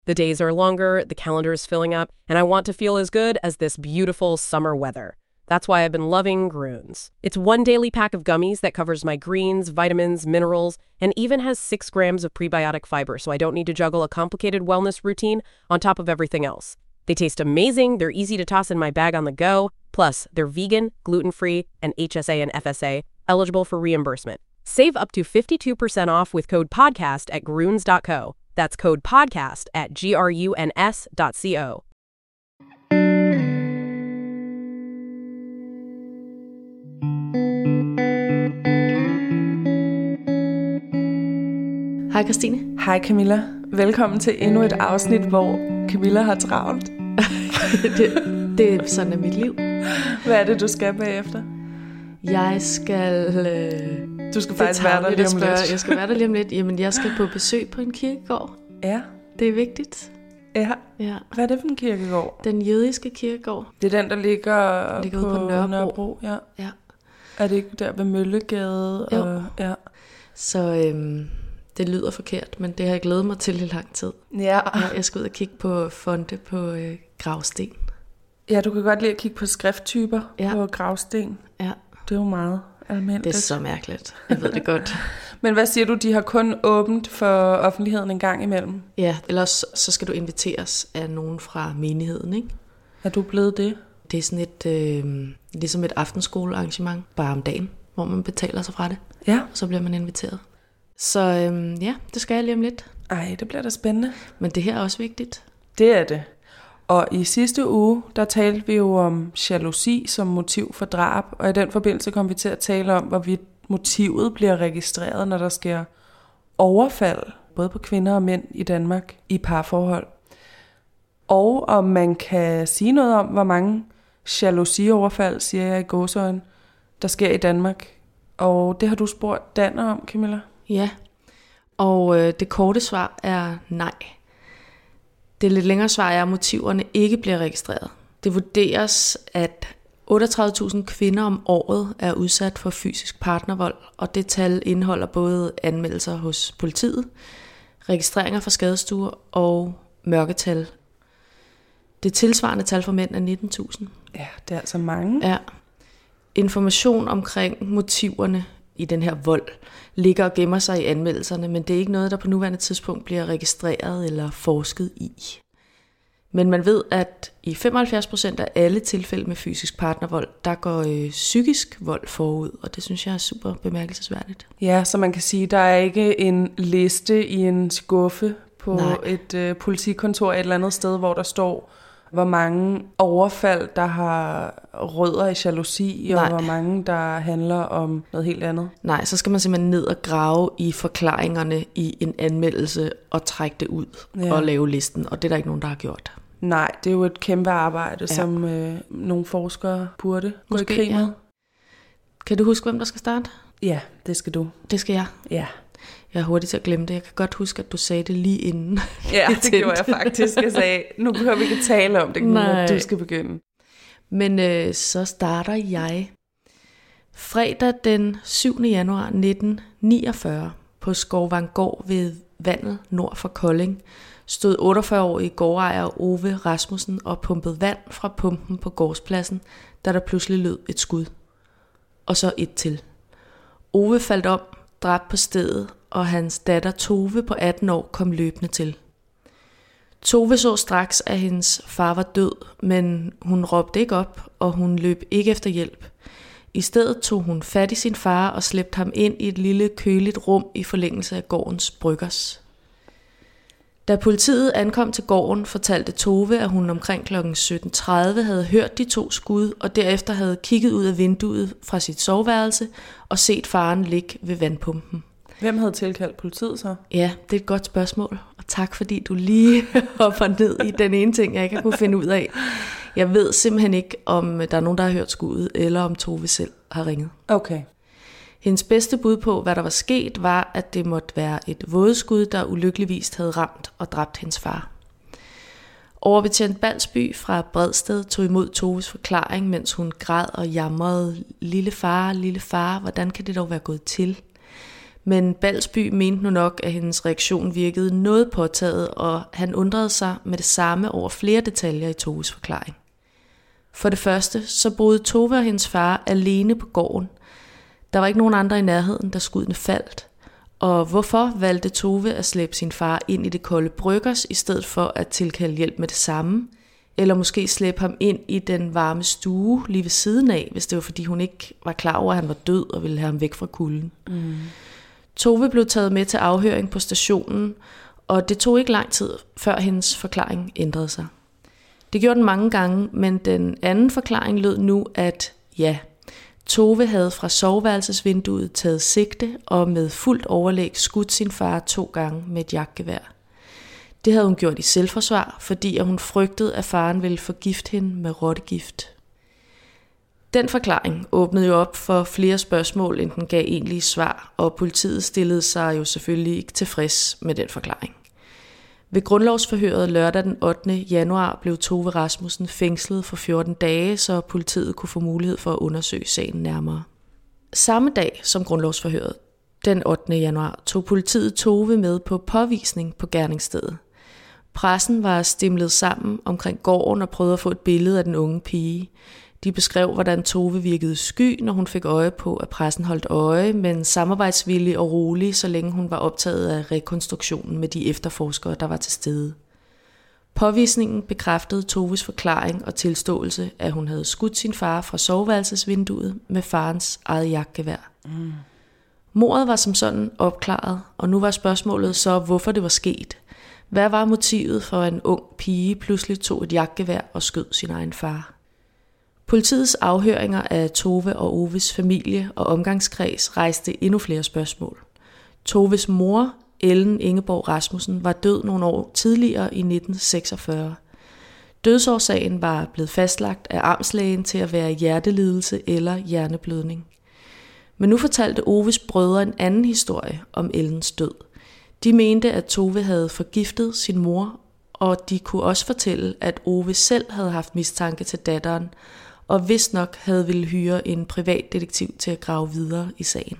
The days are longer, the calendar is filling up, and I want to feel as good as this beautiful summer weather. That's why I've been loving Grüns. It's one daily pack of gummies that covers my greens, vitamins, minerals, and even has 6 grams of prebiotic fiber, so I don't need to juggle a complicated wellness routine on top of everything else. They taste amazing, they're easy to toss in my bag on the go, plus they're vegan, gluten-free, and HSA and FSA, eligible for reimbursement. Save up to 52% off with code PODCAST at Grüns.co. That's code PODCAST at GRUNS.co. Hej Christine. Hej Camilla. Velkommen til endnu et afsnit, hvor Camilla har travlt. det er sådan er mit liv. Hvad er det, du skal bagefter? Jeg skal... Du skal faktisk være der lige om lidt. Jeg skal være der lige om lidt. Jamen, jeg skal på besøg på en kirkegård. Ja. Det er vigtigt. Ja. Ja. Hvad er det for en kirkegård? Den jødiske kirkegård. Det er den, der ligger ude på Nørrebro. Ja. Ja. Er det ikke der ved Møllegade? Jo. Og, ja. Så det lyder forkert, men det har jeg glædet mig til i lang tid. Ja. Jeg skal ud og kigge på fonte på gravsten. Ja, du kan godt lide at kigge på skrifttyper på gravsten. Ja. Det er jo meget almindeligt. Det er så mærkeligt. Jeg ved det godt. Men hvad siger du, de har kun åbent for offentligheden en gang imellem? Ja, ellers så skal du inviteres af nogen fra menigheden, ikke? Er du blevet det? Det er sådan et, ligesom et aftenskolearrangement, bare om dagen, hvor man betaler sig fra det. Ja. Og så bliver man inviteret. Så ja, det skal jeg lige om lidt. Ej, det bliver da spændende. Men det her er også vigtigt. Det er det. Og i sidste uge, der talte vi jo om jalousi som motiv for drab, og i den forbindelse kom vi til at tale om, hvorvidt motivet bliver registreret, når der sker overfald, både på kvinder og mænd i Danmark, i parforhold. Og om man kan sige noget om, hvor mange jalousioverfald, siger jeg i gåseøjne, der sker i Danmark. Og det har du spurgt Danner om, Camilla. Ja, og det korte svar er nej. Det lidt længere svar er, at motiverne ikke bliver registreret. Det vurderes, at 38.000 kvinder om året er udsat for fysisk partnervold, og det tal indeholder både anmeldelser hos politiet, registreringer fra skadestuer og mørketal. Det tilsvarende tal for mænd er 19.000. Ja, det er altså mange. Ja. Information omkring motiverne i den her vold ligger og gemmer sig i anmeldelserne, men det er ikke noget, der på nuværende tidspunkt bliver registreret eller forsket i. Men man ved, at i 75% af alle tilfælde med fysisk partnervold, der går psykisk vold forud, og det synes jeg er super bemærkelsesværdigt. Ja, så man kan sige, at der er ikke en liste i en skuffe på et politikontor et eller andet sted, hvor der står, hvor mange overfald, der har rødder i jalousi, og hvor mange, der handler om noget helt andet. Nej, så skal man simpelthen ned og grave i forklaringerne i en anmeldelse og trække det ud og lave listen, og det er der ikke nogen, der har gjort. Nej, det er jo et kæmpe arbejde, som nogle forskere burde gå i krig med. Ja. Kan du huske, hvem der skal starte? Ja, det skal du. Det skal jeg? Ja. Jeg er hurtig til at glemme det. Jeg kan godt huske, at du sagde det lige inden. Ja, det gjorde jeg faktisk. Jeg sagde, nu behøver vi ikke tale om det, når du skal begynde. Men så starter jeg. Fredag den 7. januar 1949 på Skovvangård ved vandet nord for Kolding stod 48-årige gårdejer Ove Rasmussen og pumpede vand fra pumpen på gårdspladsen, da der pludselig lød et skud. Og så et til. Ove faldt om, dræbt på stedet, og hans datter Tove på 18 år kom løbende til. Tove så straks, at hendes far var død, men hun råbte ikke op, og hun løb ikke efter hjælp. I stedet tog hun fat i sin far og slæbte ham ind i et lille køligt rum i forlængelse af gårdens bryggers. Da politiet ankom til gården, fortalte Tove, at hun omkring kl. 17.30 havde hørt de 2 skud, og derefter havde kigget ud af vinduet fra sit soveværelse og set faren ligge ved vandpumpen. Hvem havde tilkaldt politiet så? Ja, det er et godt spørgsmål, og tak fordi du lige hopper ned i den ene ting, jeg ikke har kunne finde ud af. Jeg ved simpelthen ikke, om der er nogen, der har hørt skuddet, eller om Tove selv har ringet. Okay. Hendes bedste bud på, hvad der var sket, var, at det måtte være et vådeskud, der ulykkeligvis havde ramt og dræbt hendes far. Overbetjent Balsby fra Bredsted tog imod Toves forklaring, mens hun græd og jamrede, lille far, hvordan kan det dog være gået til? Men Balsby mente nu nok, at hendes reaktion virkede noget påtaget, og han undrede sig med det samme over flere detaljer i Toves forklaring. For det første, så boede Tove og hendes far alene på gården. Der var ikke nogen andre i nærheden, da skuddene faldt. Og hvorfor valgte Tove at slæbe sin far ind i det kolde Bryggers, i stedet for at tilkalde hjælp med det samme? Eller måske slæbe ham ind i den varme stue lige ved siden af, hvis det var fordi hun ikke var klar over, at han var død og ville have ham væk fra kulden. Tove blev taget med til afhøring på stationen, og det tog ikke lang tid, før hendes forklaring ændrede sig. Det gjorde den mange gange, men den anden forklaring lød nu, at ja, Tove havde fra soveværelsesvinduet taget sigte og med fuldt overlæg skudt sin far 2 gange med et jagtgevær. Det havde hun gjort i selvforsvar, fordi hun frygtede, at faren ville forgifte hende med rottegift. Den forklaring åbnede jo op for flere spørgsmål, end den gav egentlige svar, og politiet stillede sig jo selvfølgelig ikke tilfreds med den forklaring. Ved grundlovsforhøret lørdag den 8. januar blev Tove Rasmussen fængslet for 14 dage, så politiet kunne få mulighed for at undersøge sagen nærmere. Samme dag som grundlovsforhøret, den 8. januar, tog politiet Tove med på påvisning på gerningsstedet. Pressen var stimlet sammen omkring gården og prøvede at få et billede af den unge pige. De beskrev, hvordan Tove virkede sky, når hun fik øje på, at pressen holdt øje, men samarbejdsvillig og rolig, så længe hun var optaget af rekonstruktionen med de efterforskere, der var til stede. Påvisningen bekræftede Toves forklaring og tilståelse, at hun havde skudt sin far fra soveværelsesvinduet med farens eget jagtgevær. Mordet var som sådan opklaret, og nu var spørgsmålet så, hvorfor det var sket. Hvad var motivet for, at en ung pige pludselig tog et jagtgevær og skød sin egen far? Politiets afhøringer af Tove og Oves familie og omgangskreds rejste endnu flere spørgsmål. Toves mor, Ellen Ingeborg Rasmussen, var død nogle år tidligere i 1946. Dødsårsagen var blevet fastlagt af amtslægen til at være hjertelidelse eller hjerneblødning. Men nu fortalte Oves brødre en anden historie om Ellens død. De mente, at Tove havde forgiftet sin mor, og de kunne også fortælle, at Ove selv havde haft mistanke til datteren, og vist nok havde ville hyre en privatdetektiv til at grave videre i sagen.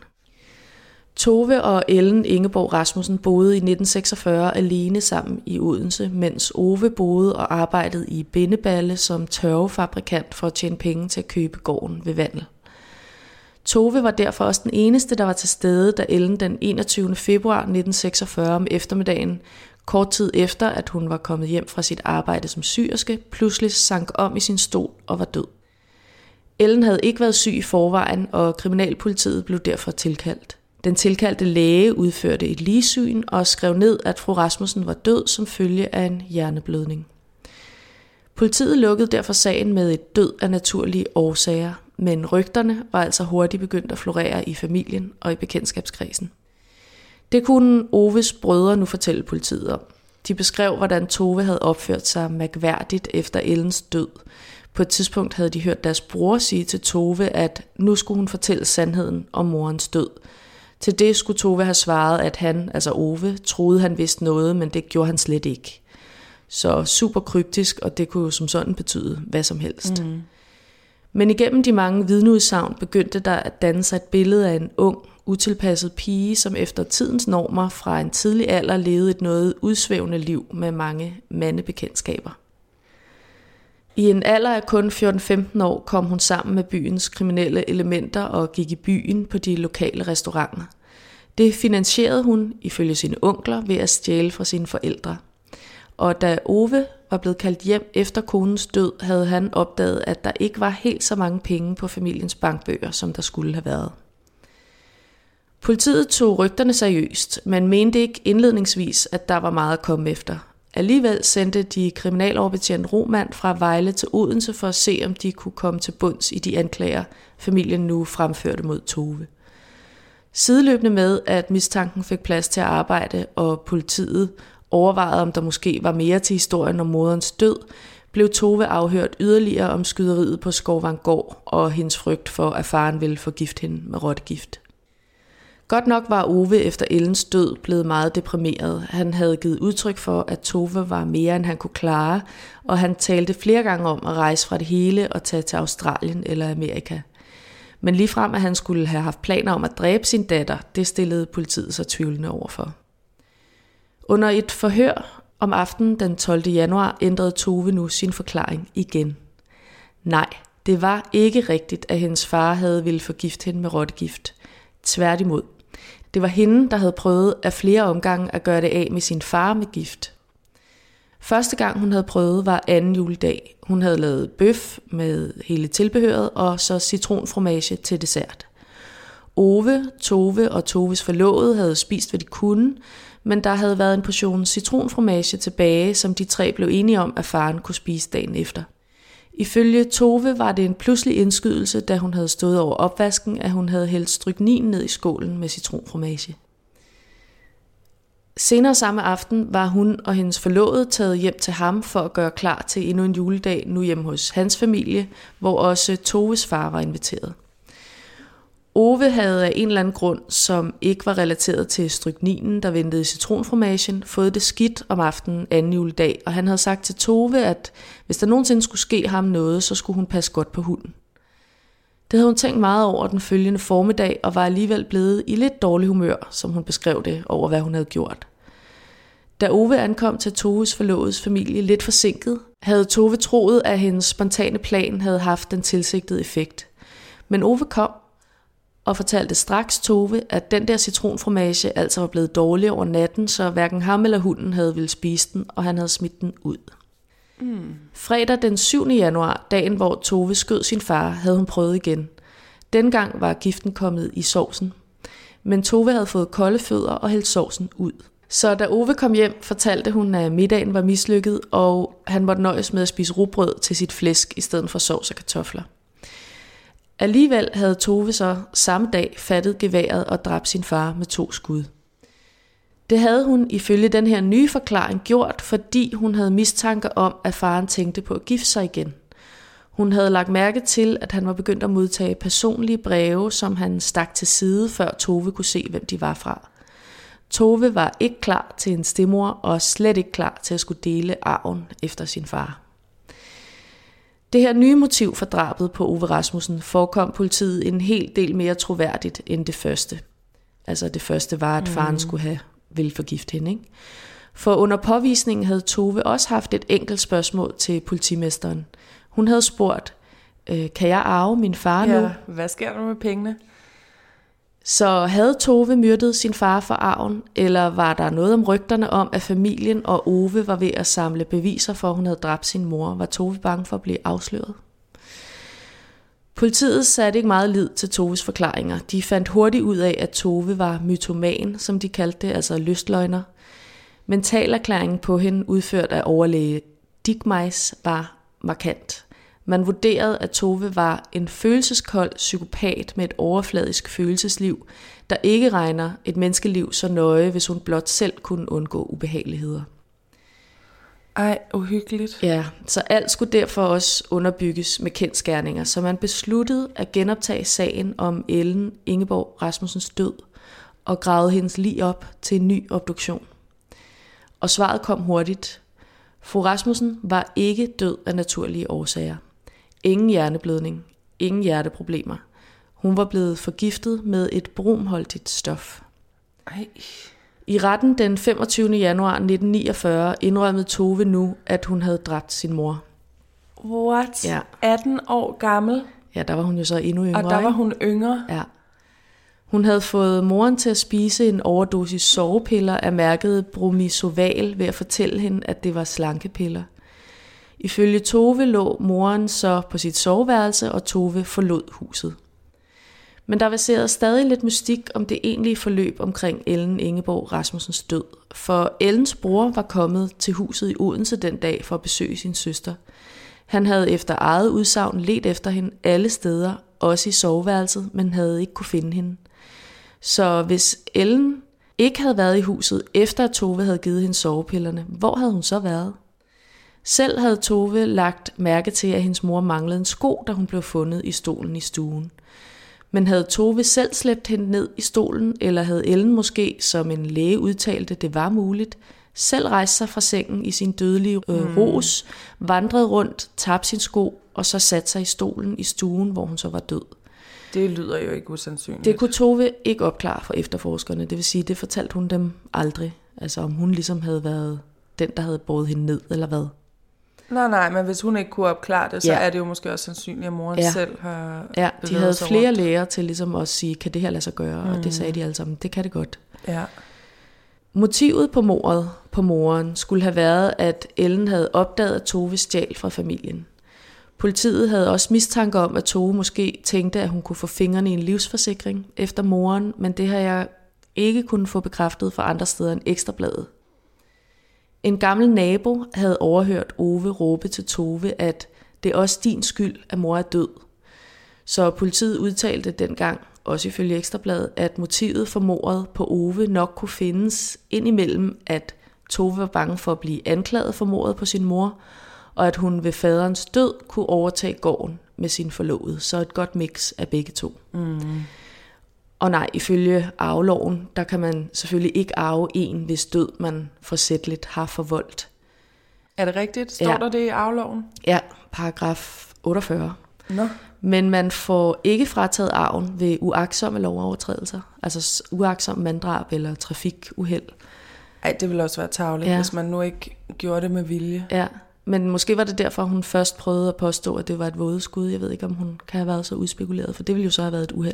Tove og Ellen Ingeborg Rasmussen boede i 1946 alene sammen i Odense, mens Ove boede og arbejdede i Bindeballe som tørvefabrikant for at tjene penge til at købe gården ved Vandel. Tove var derfor også den eneste, der var til stede, da Ellen den 21. februar 1946 om eftermiddagen, kort tid efter at hun var kommet hjem fra sit arbejde som syerske, pludselig sank om i sin stol og var død. Ellen havde ikke været syg i forvejen, og kriminalpolitiet blev derfor tilkaldt. Den tilkaldte læge udførte et ligsyn og skrev ned, at fru Rasmussen var død som følge af en hjerneblødning. Politiet lukkede derfor sagen med et død af naturlige årsager, men rygterne var altså hurtigt begyndt at florere i familien og i bekendtskabskredsen. Det kunne Oves brødre nu fortælle politiet om. De beskrev, hvordan Tove havde opført sig mærkværdigt efter Ellens død. På et tidspunkt havde de hørt deres bror sige til Tove, at nu skulle hun fortælle sandheden om morens død. Til det skulle Tove have svaret, at han, altså Ove, troede han vidste noget, men det gjorde han slet ikke. Så super kryptisk, og det kunne jo som sådan betyde hvad som helst. Men igennem de mange vidneudsagn begyndte der at danne sig et billede af en ung, utilpasset pige, som efter tidens normer fra en tidlig alder levede et noget udsvævende liv med mange mandebekendtskaber. I en alder af kun 14-15 år kom hun sammen med byens kriminelle elementer og gik i byen på de lokale restauranter. Det finansierede hun, ifølge sine onkler, ved at stjæle fra sine forældre. Og da Ove var blevet kaldt hjem efter konens død, havde han opdaget, at der ikke var helt så mange penge på familiens bankbøger, som der skulle have været. Politiet tog rygterne seriøst, men mente ikke indledningsvis, at der var meget at komme efter. Alligevel sendte de kriminaloverbetjent Romand fra Vejle til Odense for at se, om de kunne komme til bunds i de anklager, familien nu fremførte mod Tove. Sideløbende med, at mistanken fik plads til at arbejde, og politiet overvejede, om der måske var mere til historien om moderens død, blev Tove afhørt yderligere om skyderiet på Skovvangård og hendes frygt for, at faren ville forgifte hende med rottegift. Godt nok var Ove efter Ellens død blevet meget deprimeret. Han havde givet udtryk for, at Tove var mere, end han kunne klare, og han talte flere gange om at rejse fra det hele og tage til Australien eller Amerika. Men ligefrem at han skulle have haft planer om at dræbe sin datter, det stillede politiet sig tvivlende overfor. Under et forhør om aftenen den 12. januar ændrede Tove nu sin forklaring igen. Nej, det var ikke rigtigt, at hendes far havde ville forgifte hende med rottegift. Tværtimod. Det var hende, der havde prøvet af flere omgange at gøre det af med sin far med gift. Første gang hun havde prøvet var anden juledag. Hun havde lavet bøf med hele tilbehøret og så citronfromage til dessert. Ove, Tove og Toves forlovede havde spist, hvad de kunne, men der havde været en portion citronfromage tilbage, som de tre blev enige om, at faren kunne spise dagen efter. Ifølge Tove var det en pludselig indskydelse, da hun havde stået over opvasken, at hun havde hældt stryknin ned i skålen med citronfromage. Senere samme aften var hun og hendes forlovede taget hjem til ham for at gøre klar til endnu en juledag, nu hjemme hos hans familie, hvor også Toves far var inviteret. Ove havde af en eller anden grund, som ikke var relateret til strykninen, der ventede i citronfromagen, fået det skidt om aftenen anden juledag, og han havde sagt til Tove, at hvis der nogensinde skulle ske ham noget, så skulle hun passe godt på hunden. Det havde hun tænkt meget over den følgende formiddag, og var alligevel blevet i lidt dårlig humør, som hun beskrev det, over hvad hun havde gjort. Da Ove ankom til Toves forlovedes familie lidt forsinket, havde Tove troet, at hendes spontane plan havde haft den tilsigtede effekt. Men Ove kom og fortalte straks Tove, at den der citronfromage altså var blevet dårlig over natten, så hverken ham eller hunden havde ville spise den, og han havde smidt den ud. Fredag den 7. januar, dagen hvor Tove skød sin far, havde hun prøvet igen. Dengang var giften kommet i sovsen, men Tove havde fået kolde fødder og hældt sovsen ud. Så da Ove kom hjem, fortalte hun, at middagen var mislykket, og han måtte nøjes med at spise rugbrød til sit flæsk i stedet for sovs og kartofler. Alligevel havde Tove så samme dag fattet geværet og dræbt sin far med 2 skud. Det havde hun ifølge den her nye forklaring gjort, fordi hun havde mistanke om, at faren tænkte på at gifte sig igen. Hun havde lagt mærke til, at han var begyndt at modtage personlige breve, som han stak til side, før Tove kunne se, hvem de var fra. Tove var ikke klar til en stedmor og slet ikke klar til at skulle dele arven efter sin far. Det her nye motiv for drabet på Ove Rasmussen forekom politiet en hel del mere troværdigt end det første. Altså det første var, at faren skulle have ville forgifte hende, ikke? For under påvisningen havde Tove også haft et enkelt spørgsmål til politimesteren. Hun havde spurgt, kan jeg arve min far nu? Ja, hvad sker der med pengene? Så havde Tove myrdet sin far for arven, eller var der noget om rygterne om, at familien og Ove var ved at samle beviser for, at hun havde dræbt sin mor? Var Tove bange for at blive afsløret? Politiet satte ikke meget lid til Toves forklaringer. De fandt hurtigt ud af, at Tove var mytoman, som de kaldte det, altså lystløgner. Mentalerklæringen på hende, udført af overlæge Dickmeis, var markant. Man vurderede, at Tove var en følelseskold psykopat med et overfladisk følelsesliv, der ikke regner et menneskeliv så nøje, hvis hun blot selv kunne undgå ubehageligheder. Ej, uhyggeligt. Ja, så alt skulle derfor også underbygges med kendsgerninger, så man besluttede at genoptage sagen om Ellen Ingeborg Rasmussens død og gravede hendes lig op til en ny obduktion. Og svaret kom hurtigt. Fru Rasmussen var ikke død af naturlige årsager. Ingen hjerneblødning, ingen hjerteproblemer. Hun var blevet forgiftet med et bromholdigt stof. Ej. I retten den 25. januar 1949 indrømmede Tove nu, at hun havde dræbt sin mor. What? Ja. 18 år gammel? Ja, der var hun jo så endnu yngre. Og der var hun yngre? Ja. Hun havde fået moren til at spise en overdosis sovepiller af mærket Bromisoval ved at fortælle hende, at det var slankepiller. Ifølge Tove lå moren så på sit soveværelse, og Tove forlod huset. Men der verserede stadig lidt mystik om det egentlige forløb omkring Ellen Ingeborg Rasmussens død. For Ellens bror var kommet til huset i Odense den dag for at besøge sin søster. Han havde efter eget udsagn ledt efter hende alle steder, også i soveværelset, men havde ikke kunne finde hende. Så hvis Ellen ikke havde været i huset, efter at Tove havde givet hende sovepillerne, hvor havde hun så været? Selv havde Tove lagt mærke til, at hendes mor manglede en sko, da hun blev fundet i stolen i stuen. Men havde Tove selv slæbt hende ned i stolen, eller havde Ellen måske, som en læge udtalte, det var muligt, selv rejst sig fra sengen i sin dødelige ros, vandret rundt, tabt sin sko og så sat sig i stolen i stuen, hvor hun så var død. Det lyder jo ikke usandsynligt. Det kunne Tove ikke opklare for efterforskerne. Det vil sige, det fortalte hun dem aldrig. Altså om hun ligesom havde været den, der havde båret hende ned, eller hvad. Nej, men hvis hun ikke kunne opklare det, så er det jo måske også sandsynligt, at moren selv har de havde flere læger til ligesom at sige, kan det her lade sig gøre? Og det sagde de alle sammen, det kan det godt. Ja. Motivet på mordet på moren skulle have været, at Ellen havde opdaget, at Tove stjal fra familien. Politiet havde også mistanke om, at Tove måske tænkte, at hun kunne få fingrene i en livsforsikring efter moren, men det har jeg ikke kunnet få bekræftet fra andre steder end Ekstrabladet. En gammel nabo havde overhørt Ove råbe til Tove, at det er også din skyld, at mor er død. Så politiet udtalte dengang, også ifølge Ekstrabladet, at motivet for mordet på Ove nok kunne findes indimellem, at Tove var bange for at blive anklaget for mordet på sin mor, og at hun ved faderens død kunne overtage gården med sin forlovede. Så et godt mix af begge to. Og nej, ifølge arveloven, der kan man selvfølgelig ikke arve en, hvis død man forsætligt har forvoldt. Er det rigtigt? Står der det i arveloven? Ja, paragraf 48. Nå. Men man får ikke frataget arven ved uagtsomme lovovertrædelser, altså uagtsom manddrab eller trafikuheld. Ej, det ville også være tarveligt, hvis man nu ikke gjorde det med vilje. Ja, men måske var det derfor, hun først prøvede at påstå, at det var et vådeskud. Jeg ved ikke, om hun kan have været så udspekuleret, for det ville jo så have været et uheld.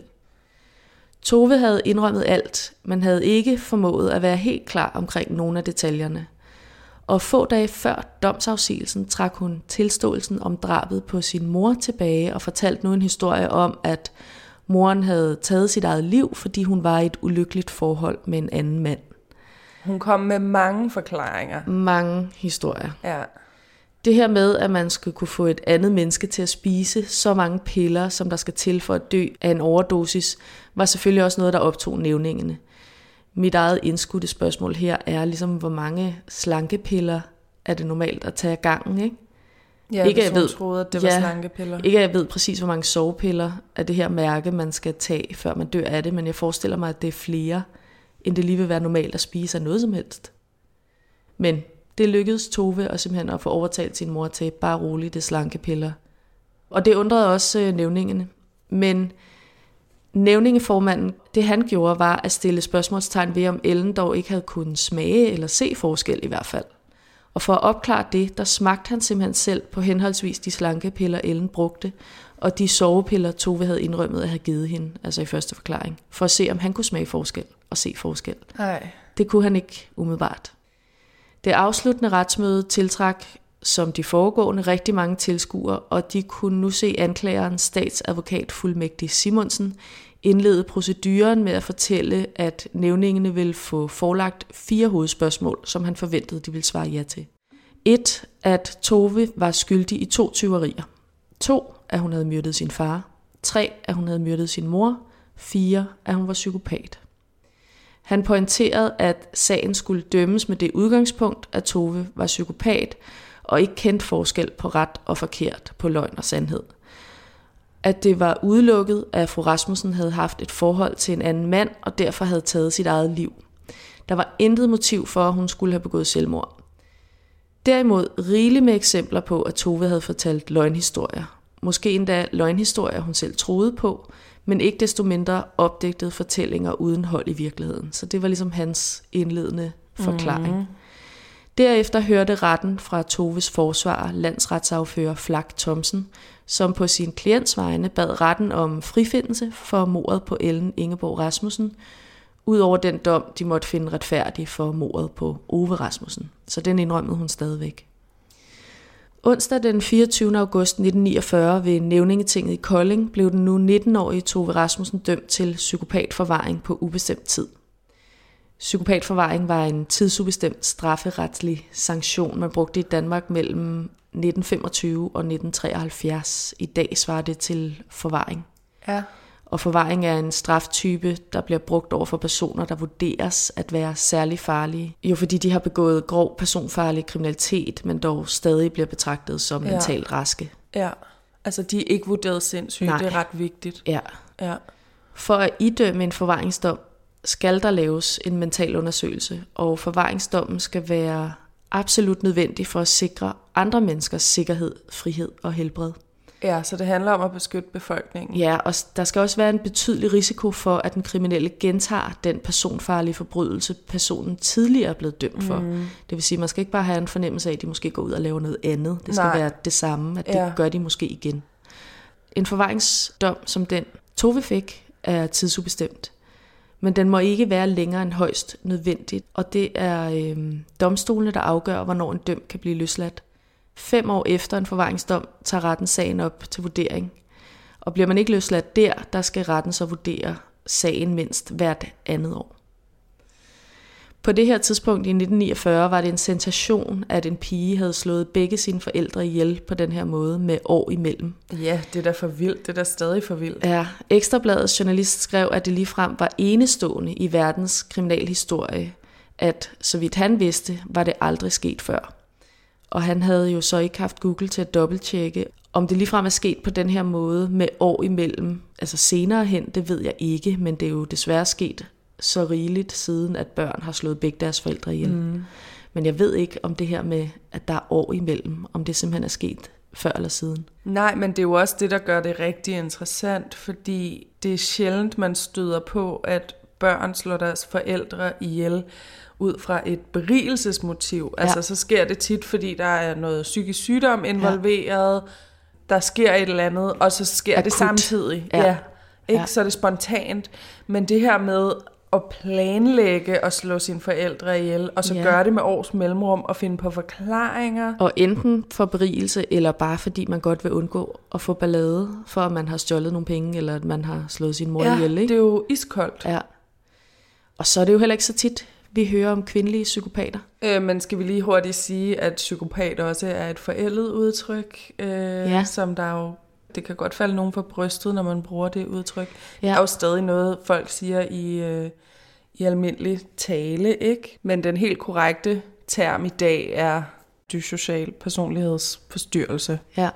Tove havde indrømmet alt, men havde ikke formået at være helt klar omkring nogle af detaljerne. Og få dage før domsafsigelsen trak hun tilståelsen om drabet på sin mor tilbage og fortalte nu en historie om, at moren havde taget sit eget liv, fordi hun var i et ulykkeligt forhold med en anden mand. Hun kom med mange forklaringer. Mange historier. Ja. Det her med, at man skal kunne få et andet menneske til at spise så mange piller, som der skal til for at dø af en overdosis, var selvfølgelig også noget, der optog nævningene. Mit eget indskudte spørgsmål her er ligesom, hvor mange slankepiller er det normalt at tage af gangen, ikke? Ja, ikke hvis hun troede, at det var slankepiller. Ikke at jeg ved præcis, hvor mange sovepiller af det her mærke, man skal tage, før man dør af det, men jeg forestiller mig, at det er flere, end det lige vil være normalt at spise af noget som helst. Men det lykkedes Tove at simpelthen at få overtalt sin mor til bare roligt det slankepiller. Og det undrede også nævningene. Men nævningeformanden, det han gjorde, var at stille spørgsmålstegn ved, om Ellen dog ikke havde kunnet smage eller se forskel i hvert fald. Og for at opklare det, der smagte han simpelthen selv på henholdsvis de slankepiller, Ellen brugte, og de sovepiller, Tove havde indrømmet at have givet hende, altså i første forklaring, for at se, om han kunne smage forskel og se forskel. Nej. Det kunne han ikke umiddelbart. Det afsluttende retsmøde tiltrak, som de foregående, rigtig mange tilskuere, og de kunne nu se anklageren, statsadvokat fuldmægtig Simonsen, indlede proceduren med at fortælle, at nævningene ville få forelagt 4 hovedspørgsmål, som han forventede, de ville svare ja til. 1. At Tove var skyldig i 2 tyverier. 2. At hun havde myrdet sin far. 3. At hun havde myrdet sin mor. 4. At hun var psykopat. Han pointerede, at sagen skulle dømmes med det udgangspunkt, at Tove var psykopat og ikke kendte forskel på ret og forkert, på løgn og sandhed. At det var udelukket, at fru Rasmussen havde haft et forhold til en anden mand og derfor havde taget sit eget liv. Der var intet motiv for, at hun skulle have begået selvmord. Derimod rigeligt med eksempler på, at Tove havde fortalt løgnhistorier. Måske endda løgnhistorier, hun selv troede på, men ikke desto mindre opdigtede fortællinger uden hold i virkeligheden. Så det var ligesom hans indledende forklaring. Derefter hørte retten fra Toves forsvarer, landsretssagfører Flak Thomsen, som på sin klients vegne bad retten om frifindelse for mordet på Ellen Ingeborg Rasmussen, udover den dom, de måtte finde retfærdig for mordet på Ove Rasmussen. Så den indrømmede hun stadigvæk. Onsdag den 24. august 1949 ved Nævningetinget i Kolding blev den nu 19-årige Tove Rasmussen dømt til psykopatforvaring på ubestemt tid. Psykopatforvaring var en tidsubestemt strafferetslig sanktion, man brugte i Danmark mellem 1925 og 1973. I dag svarer det til forvaring. Ja. Og forvaring er en straftype, der bliver brugt over for personer, der vurderes at være særlig farlige. Jo, fordi de har begået grov personfarlig kriminalitet, men dog stadig bliver betragtet som mentalt raske. Ja, altså de er ikke vurderet sindssygt, det er ret vigtigt. Ja. For at idømme en forvaringsdom, skal der laves en mental undersøgelse, og forvaringsdommen skal være absolut nødvendig for at sikre andre menneskers sikkerhed, frihed og helbred. Ja, så det handler om at beskytte befolkningen. Ja, og der skal også være en betydelig risiko for, at den kriminelle gentager den personfarlige forbrydelse, personen tidligere er blevet dømt for. Det vil sige, at man skal ikke bare have en fornemmelse af, at de måske går ud og laver noget andet. Det skal være det samme, at det gør de måske igen. En forvaringsdom som den Tove fik er tidsubestemt, men den må ikke være længere end højst nødvendigt, og det er domstolene, der afgør, hvornår en dømt kan blive løsladt. 5 år efter en forvaringsdom tager retten sagen op til vurdering, og bliver man ikke løsladt der skal retten så vurdere sagen mindst hvert andet år. På det her tidspunkt i 1949 var det en sensation, at en pige havde slået begge sine forældre ihjel på den her måde med år imellem. Ja, det er da for vildt. Det er da stadig for vildt. Ja, Ekstrabladets journalist skrev, at det ligefrem var enestående i verdens kriminalhistorie, at så vidt han vidste, var det aldrig sket før. Og han havde jo så ikke haft Google til at dobbelttjekke, om det ligefrem er sket på den her måde med år imellem. Altså senere hen, det ved jeg ikke, men det er jo desværre sket så rigeligt siden, at børn har slået begge deres forældre ihjel. Men jeg ved ikke om det her med, at der er år imellem, om det simpelthen er sket før eller siden. Nej, men det er jo også det, der gør det rigtig interessant, fordi det er sjældent, man støder på, at børn slår deres forældre ihjel ud fra et berigelsesmotiv. Altså så sker det tit, fordi der er noget psykisk sygdom involveret, der sker et eller andet, og så sker det samtidig. Ikke? Så er det spontant. Men det her med at planlægge og slå sine forældre ihjel, og så gøre det med års mellemrum og finde på forklaringer. Og enten for berigelse, eller bare fordi man godt vil undgå at få ballade, for at man har stjålet nogle penge, eller at man har slået sin mor ihjel. Ikke? Det er jo iskoldt. Ja. Og så er det jo heller ikke så tit, vi hører om kvindelige psykopater. Men skal vi lige hurtigt sige, at psykopat også er et forældet udtryk, som der jo, det kan godt falde nogen for brystet, når man bruger det udtryk. Det er jo stadig noget, folk siger i almindelig tale, ikke? Men den helt korrekte term i dag er dyssocial personlighedsforstyrrelse. Ja.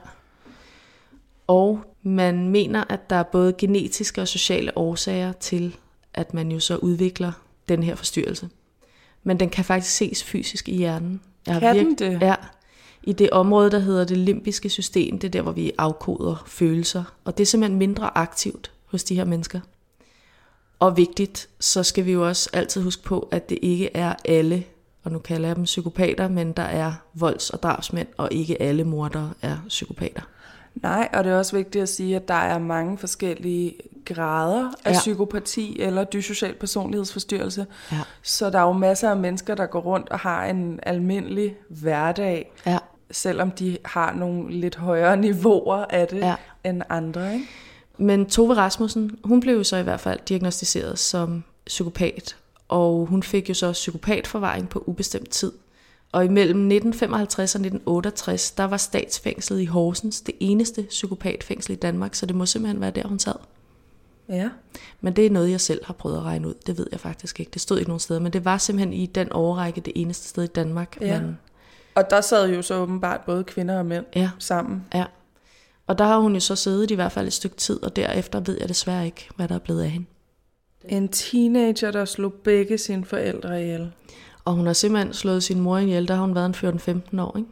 Og man mener, at der er både genetiske og sociale årsager til, at man jo så udvikler den her forstyrrelse. Men den kan faktisk ses fysisk i hjernen. Kan den det? Ja, i det område, der hedder det limbiske system, det er der, hvor vi afkoder følelser. Og det er simpelthen mindre aktivt hos de her mennesker. Og vigtigt, så skal vi jo også altid huske på, at det ikke er alle, og nu kalder jeg dem psykopater, men der er volds- og drabsmænd, og ikke alle mordere er psykopater. Nej, og det er også vigtigt at sige, at der er mange forskellige grader af psykopati eller dyssocial personlighedsforstyrrelse. Ja. Så der er jo masser af mennesker, der går rundt og har en almindelig hverdag, selvom de har nogle lidt højere niveauer af det end andre. Ikke? Men Tove Rasmussen, hun blev jo så i hvert fald diagnosticeret som psykopat, og hun fik jo så psykopatforvaring på ubestemt tid. Og imellem 1955 og 1968, der var statsfængslet i Horsens det eneste psykopatfængsel i Danmark, så det må simpelthen være der, hun sad. Ja. Men det er noget, jeg selv har prøvet at regne ud. Det ved jeg faktisk ikke. Det stod ikke nogen steder, men det var simpelthen i den årrække det eneste sted i Danmark. Ja. Og der sad jo så åbenbart både kvinder og mænd sammen. Ja. Og der har hun jo så siddet i hvert fald et stykke tid, og derefter ved jeg desværre ikke, hvad der er blevet af hende. En teenager, der slog begge sine forældre ihjel. Og hun har simpelthen slået sin mor ihjel, der har hun været en 14-15 år, ikke?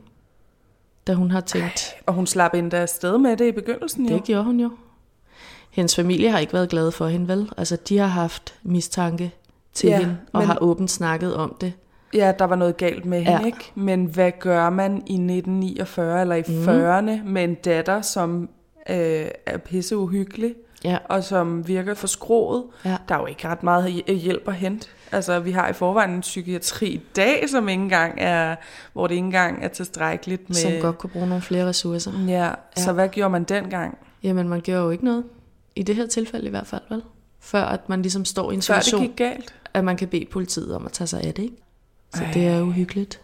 Da hun har tænkt... Og hun slap endda afsted med det i begyndelsen, jo. Det gjorde hun jo. Hendes familie har ikke været glade for hende, vel? Altså, de har haft mistanke til hende, og har åbent snakket om det. Ja, der var noget galt med hende, ikke? Men hvad gør man i 1949 eller i 40'erne med en datter, som er pisseuhyggelig, og som virker forskroet? Ja. Der er jo ikke ret meget hjælp at hente. Altså, vi har i forvejen en psykiatri i dag, som ikke engang er, hvor det ikke engang er tilstrækkeligt med... Som godt kunne bruge nogle flere ressourcer. Ja, så hvad gjorde man dengang? Jamen, man gjorde jo ikke noget. I det her tilfælde i hvert fald, vel? Før at man ligesom står i en situation... Før det gik galt? At man kan bede politiet om at tage sig af det, ikke? Så det er uhyggeligt.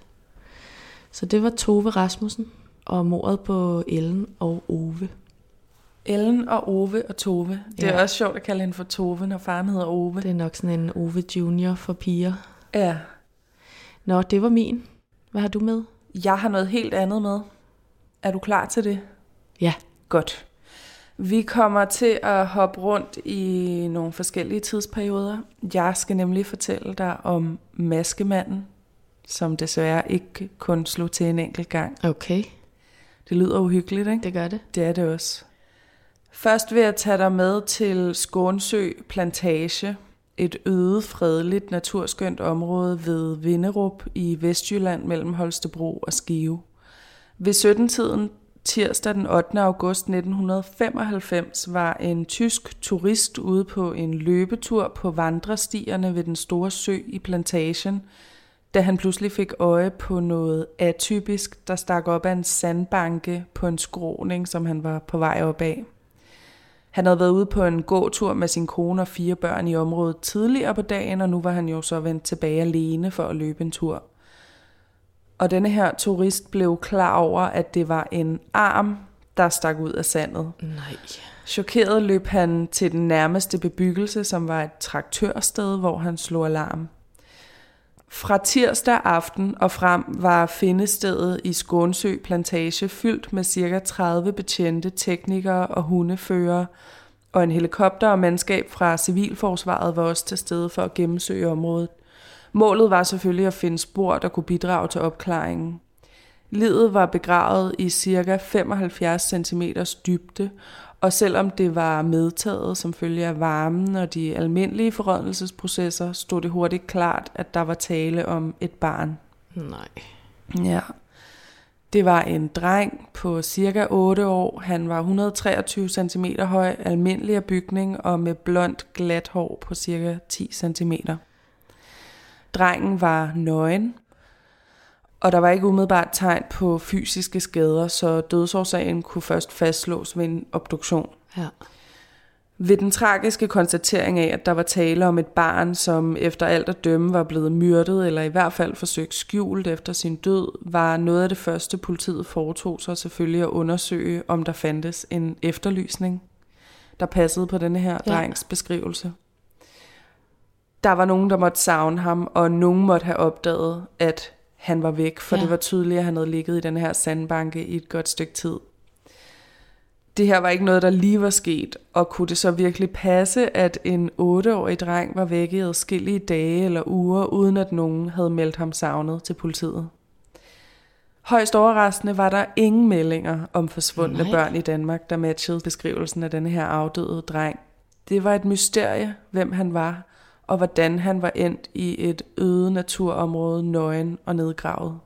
Så det var Tove Rasmussen og mordet på Ellen og Ove. Ellen og Ove og Tove. Det er også sjovt at kalde hende for Tove, når faren hedder Ove. Det er nok sådan en Ove Junior for piger. Ja. Nå, det var min. Hvad har du med? Jeg har noget helt andet med. Er du klar til det? Ja. Godt. Vi kommer til at hoppe rundt i nogle forskellige tidsperioder. Jeg skal nemlig fortælle dig om Maskemanden, som desværre ikke kun slog til en enkelt gang. Okay. Det lyder uhyggeligt, ikke? Det gør det. Det er det også. Først vil jeg tage dig med til Skånsø Plantage, et øde, fredeligt, naturskønt område ved Vinderup i Vestjylland mellem Holstebro og Skive. Ved 17-tiden tirsdag den 8. august 1995 var en tysk turist ude på en løbetur på vandrestierne ved den store sø i plantagen, da han pludselig fik øje på noget atypisk, der stak op af en sandbanke på en skråning, som han var på vej op af. Han havde været ude på en gåtur med sin kone og 4 børn i området tidligere på dagen, og nu var han jo så vendt tilbage alene for at løbe en tur. Og denne her turist blev klar over, at det var en arm, der stak ud af sandet. Nej. Chokeret løb han til den nærmeste bebyggelse, som var et traktørsted, hvor han slog alarm. Fra tirsdag aften og frem var findestedet i Skånsø Plantage fyldt med ca. 30 betjente, teknikere og hundeførere, og en helikopter og mandskab fra Civilforsvaret var også til stede for at gennemsøge området. Målet var selvfølgelig at finde spor, der kunne bidrage til opklaringen. Liget var begravet i ca. 75 cm dybde, og selvom det var medtaget som følge af varmen og de almindelige forrådnelsesprocesser, stod det hurtigt klart, at der var tale om et barn. Nej. Ja. Det var en dreng på cirka 8 år. Han var 123 cm høj, almindelig af bygning og med blondt glat hår på cirka 10 cm. Drengen var nøgen, og der var ikke umiddelbart tegn på fysiske skader, så dødsårsagen kunne først fastslås ved en obduktion. Ja. Ved den tragiske konstatering af, at der var tale om et barn, som efter alt at dømme var blevet myrdet, eller i hvert fald forsøgt skjult efter sin død, var noget af det første, politiet foretog sig selvfølgelig at undersøge, om der fandtes en efterlysning, der passede på denne her drengs beskrivelse. Der var nogen, der måtte savne ham, og nogen måtte have opdaget, at han var væk, for det var tydeligt, at han havde ligget i den her sandbanke i et godt stykke tid. Det her var ikke noget, der lige var sket, og kunne det så virkelig passe, at en 8-årig dreng var væk i adskillige dage eller uger, uden at nogen havde meldt ham savnet til politiet? Højst overraskende var der ingen meldinger om forsvundne børn i Danmark, der matchede beskrivelsen af denne her afdøde dreng. Det var et mysterie, hvem han var, og hvordan han var endt i et øde naturområde, nøgen og nedgravet.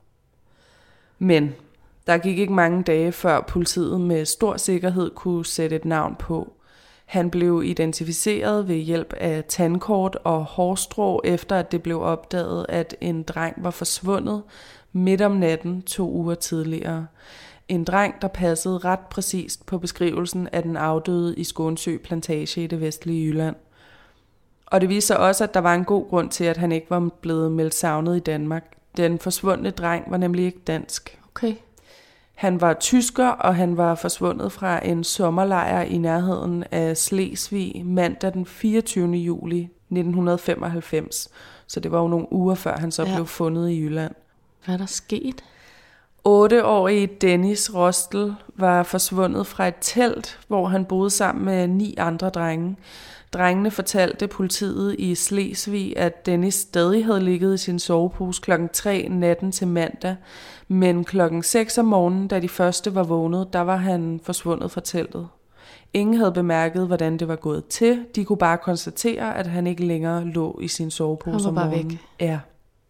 Men der gik ikke mange dage, før politiet med stor sikkerhed kunne sætte et navn på. Han blev identificeret ved hjælp af tandkort og hårstrå, efter at det blev opdaget, at en dreng var forsvundet midt om natten 2 uger tidligere. En dreng, der passede ret præcist på beskrivelsen af den afdøde i Skånsø Plantage i det vestlige Jylland. Og det viser også, at der var en god grund til, at han ikke var blevet meldt savnet i Danmark. Den forsvundne dreng var nemlig ikke dansk. Okay. Han var tysker, og han var forsvundet fra en sommerlejr i nærheden af Slesvig mandag den 24. juli 1995. Så det var jo nogle uger før han så blev fundet i Jylland. Hvad er der sket? 8-årige Dennis Rostel var forsvundet fra et telt, hvor han boede sammen med 9 andre drenge. Drengene fortalte politiet i Slesvig, at Dennis stadig havde ligget i sin sovepose klokken 3 natten til mandag, men klokken 6 om morgenen, da de første var vågnet, der var han forsvundet fra teltet. Ingen havde bemærket, hvordan det var gået til. De kunne bare konstatere, at han ikke længere lå i sin sovepose om morgenen. Han var bare væk. Ja.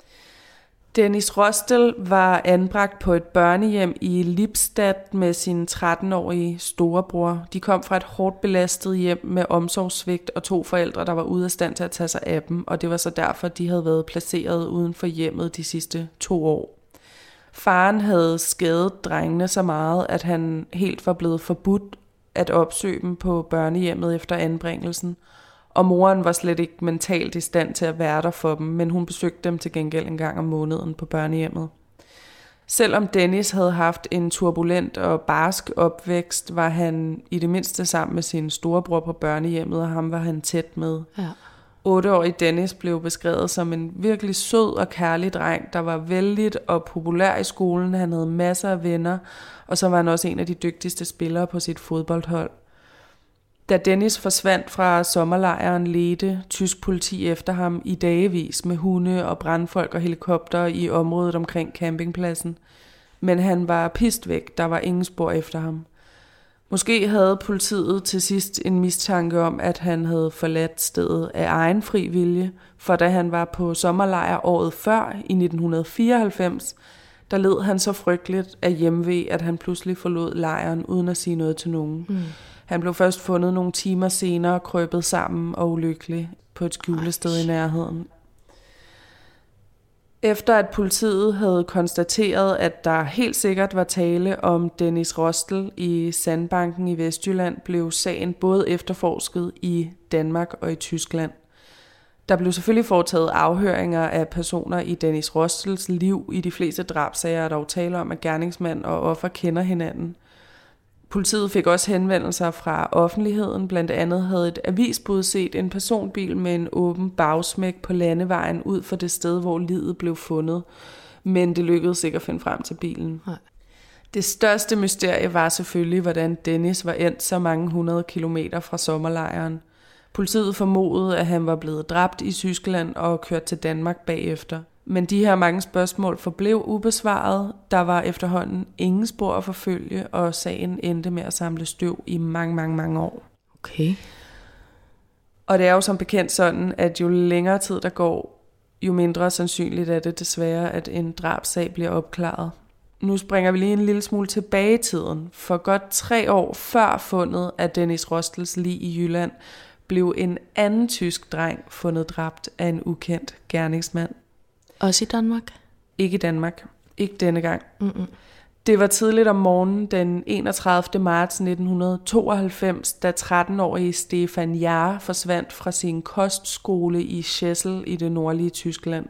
Dennis Rostel var anbragt på et børnehjem i Lipstad med sin 13-årige storebror. De kom fra et hårdt belastet hjem med omsorgssvigt og 2 forældre, der var ude af stand til at tage sig af dem, og det var så derfor, de havde været placeret uden for hjemmet de sidste 2 år. Faren havde skadet drengene så meget, at han helt var blevet forbudt at opsøge dem på børnehjemmet efter anbringelsen, og moren var slet ikke mentalt i stand til at være der for dem, men hun besøgte dem til gengæld en gang om måneden på børnehjemmet. Selvom Dennis havde haft en turbulent og barsk opvækst, var han i det mindste sammen med sin storebror på børnehjemmet, og ham var han tæt med. Ja. 8-årig Dennis blev beskrevet som en virkelig sød og kærlig dreng, der var vældigt og populær i skolen. Han havde masser af venner, og så var han også en af de dygtigste spillere på sit fodboldhold. Da Dennis forsvandt fra sommerlejren, ledte tysk politi efter ham i dagevis med hunde og brandfolk og helikopter i området omkring campingpladsen. Men han var pist væk, der var ingen spor efter ham. Måske havde politiet til sidst en mistanke om, at han havde forladt stedet af egen fri vilje, for da han var på sommerlejr året før, i 1994, der led han så frygteligt af hjemve, at han pludselig forlod lejren uden at sige noget til nogen. Han blev først fundet nogle timer senere, krøbet sammen og ulykkelig på et skjulested i nærheden. Efter at politiet havde konstateret, at der helt sikkert var tale om Dennis Rostel i Sandbanken i Vestjylland, blev sagen både efterforsket i Danmark og i Tyskland. Der blev selvfølgelig foretaget afhøringer af personer i Dennis Rostels liv. I de fleste drabsager er dog tale om, at gerningsmand og offer kender hinanden. Politiet fik også henvendelser fra offentligheden. Blandt andet havde et avisbud set en personbil med en åben bagsmæk på landevejen ud for det sted, hvor liget blev fundet. Men det lykkedes ikke at finde frem til bilen. Nej. Det største mysterie var selvfølgelig, hvordan Dennis var endt så mange 100 kilometer fra sommerlejren. Politiet formodede, at han var blevet dræbt i Tyskland og kørt til Danmark bagefter. Men de her mange spørgsmål forblev ubesvaret. Der var efterhånden ingen spor at forfølge, og sagen endte med at samle støv i mange år. Okay. Og det er jo som bekendt sådan, at jo længere tid der går, jo mindre sandsynligt er det desværre, at en drabsag bliver opklaret. Nu springer vi lige en lille smule tilbage i tiden. For godt 3 år før fundet af Dennis Rostels lig i Jylland, blev en anden tysk dreng fundet dræbt af en ukendt gerningsmand. Også i Danmark? Ikke i Danmark. Ikke denne gang. Det var tidligt om morgenen den 31. marts 1992, da 13-årige Stefan Jahr forsvandt fra sin kostskole i Schessel i det nordlige Tyskland.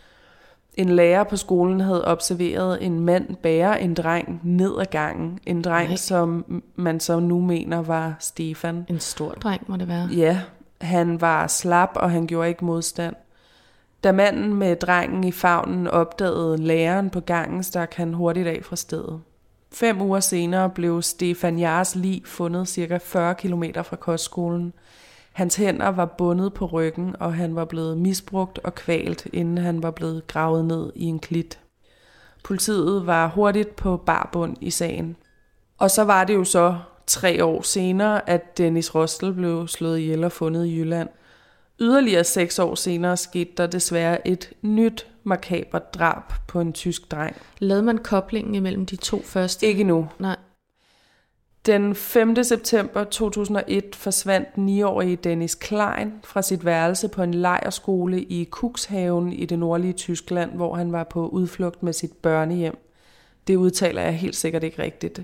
En lærer på skolen havde observeret en mand bære en dreng ned ad gangen. En dreng, som man så nu mener var Stefan. En stor dreng må det være. Ja, han var slap, og han gjorde ikke modstand. Da manden med drengen i favnen opdagede læreren på gangen, stak han hurtigt af fra stedet. 5 uger senere blev Stefan Jahrs lig fundet ca. 40 km fra kostskolen. Hans hænder var bundet på ryggen, og han var blevet misbrugt og kvalt, inden han var blevet gravet ned i en klit. Politiet var hurtigt på barbund i sagen. Og så var det jo så 3 år senere, at Dennis Rostel blev slået ihjel og fundet i Jylland. Yderligere 6 år senere skete der desværre et nyt makabert drab på en tysk dreng. Lavede man koblingen imellem de 2 første? Ikke nu. Nej. Den 5. september 2001 forsvandt 9-årige Dennis Klein fra sit værelse på en lejrskole i Cuxhaven i det nordlige Tyskland, hvor han var på udflugt med sit børnehjem. Det udtaler jeg helt sikkert ikke rigtigt.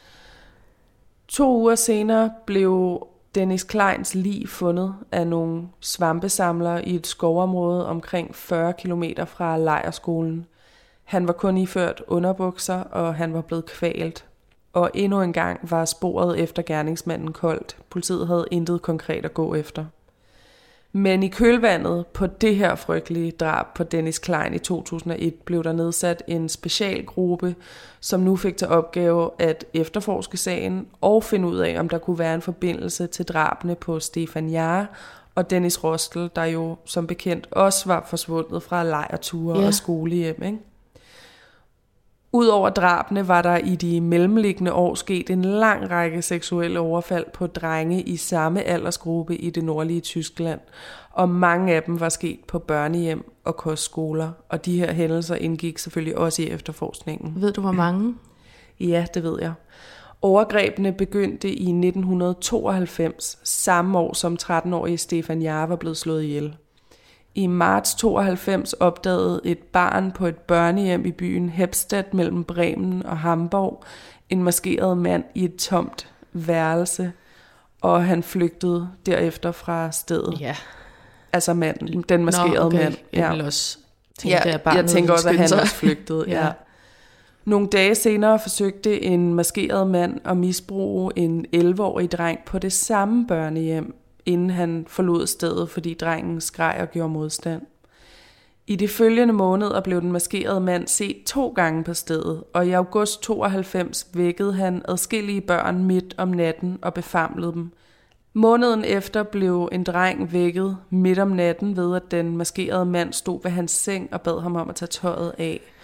2 uger senere blev Dennis Kleins lig fundet af nogle svampesamlere i et skovområde omkring 40 km fra lejrskolen. Han var kun iført underbukser, og han var blevet kvalt. Og endnu en gang var sporet efter gerningsmanden koldt. Politiet havde intet konkret at gå efter. Men i kølvandet på det her frygtelige drab på Dennis Klein i 2001 blev der nedsat en specialgruppe, som nu fik til opgave at efterforske sagen og finde ud af, om der kunne være en forbindelse til drabene på Stefan Jahr og Dennis Rostel, der jo som bekendt også var forsvundet fra lejrture og skolehjem, ikke? Udover drabene var der i de mellemliggende år sket en lang række seksuelle overfald på drenge i samme aldersgruppe i det nordlige Tyskland, og mange af dem var sket på børnehjem og kostskoler, og de her hændelser indgik selvfølgelig også i efterforskningen. Ved du, hvor mange? Ja, det ved jeg. Overgrebene begyndte i 1992, samme år som 13-årige Stefan Jahr var blevet slået ihjel. I marts 92 opdagede et barn på et børnehjem i byen Hepstedt mellem Bremen og Hamburg en maskeret mand i et tomt værelse, og han flygtede derefter fra stedet. Ja. Altså manden, den maskerede mand. Jeg vil også jeg tænker også, at han også flygtede. Ja. Nogle dage senere forsøgte en maskeret mand at misbruge en 11-årig dreng på det samme børnehjem, inden han forlod stedet, fordi drengen skreg og gjorde modstand. I de følgende måneder blev den maskerede mand set 2 gange på stedet, og i august 92 vækkede han adskillige børn midt om natten og befamlede dem. Måneden efter blev en dreng vækket midt om natten ved, at den maskerede mand stod ved hans seng og bad ham om at tage tøjet af.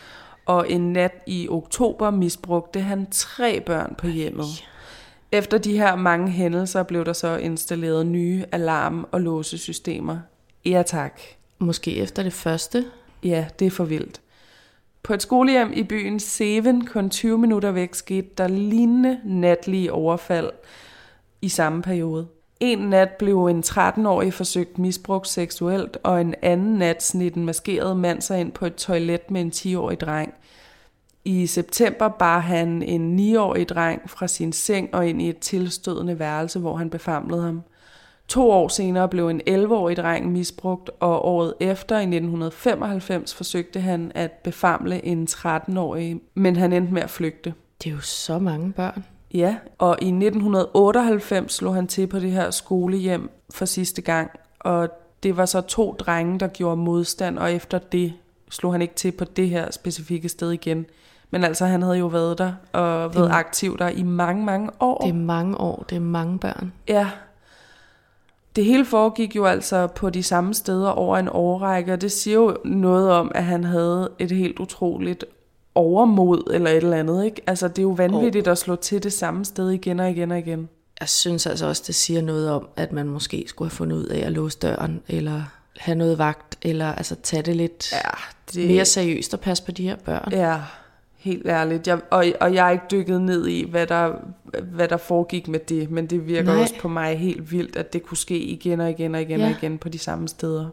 Og en nat i oktober misbrugte han 3 børn på hjemmet. Efter de her mange hændelser blev der så installeret nye alarm- og låsesystemer. Ja tak. Måske efter det første. Ja, det er for vildt. På et skolehjem i byen Seven, kun 20 minutter væk, skete der lignende natlige overfald i samme periode. En nat blev en 13-årig forsøgt misbrugt seksuelt, og en anden nat sned en maskeret mand sig ind på et toilet med en 10-årig dreng. I september bar han en 9-årig dreng fra sin seng og ind i et tilstødende værelse, hvor han befamlede ham. 2 år senere blev en 11-årig dreng misbrugt, og året efter, i 1995, forsøgte han at befamle en 13-årig, men han endte med at flygte. Det er jo så mange børn. Ja, og i 1998 slog han til på det her skolehjem for sidste gang, og det var så 2 drenge, der gjorde modstand, og efter det slog han ikke til på det her specifikke sted igen. Men altså, han havde jo været der og været aktiv der i mange, mange år. Det er mange år, det er mange børn. Ja. Det hele foregik jo altså på de samme steder over en årrække, og det siger jo noget om, at han havde et helt utroligt overmod eller et eller andet, ikke? Altså, det er jo vanvittigt at slå til det samme sted igen og igen og igen. Jeg synes altså også, det siger noget om, at man måske skulle have fundet ud af at låse døren, eller have noget vagt, eller altså tage det lidt mere seriøst og passe på de her børn. Ja, helt ærligt. Og jeg er ikke dykket ned i, hvad der foregik med det, men det virker også på mig helt vildt, at det kunne ske igen og igen og igen og igen på de samme steder.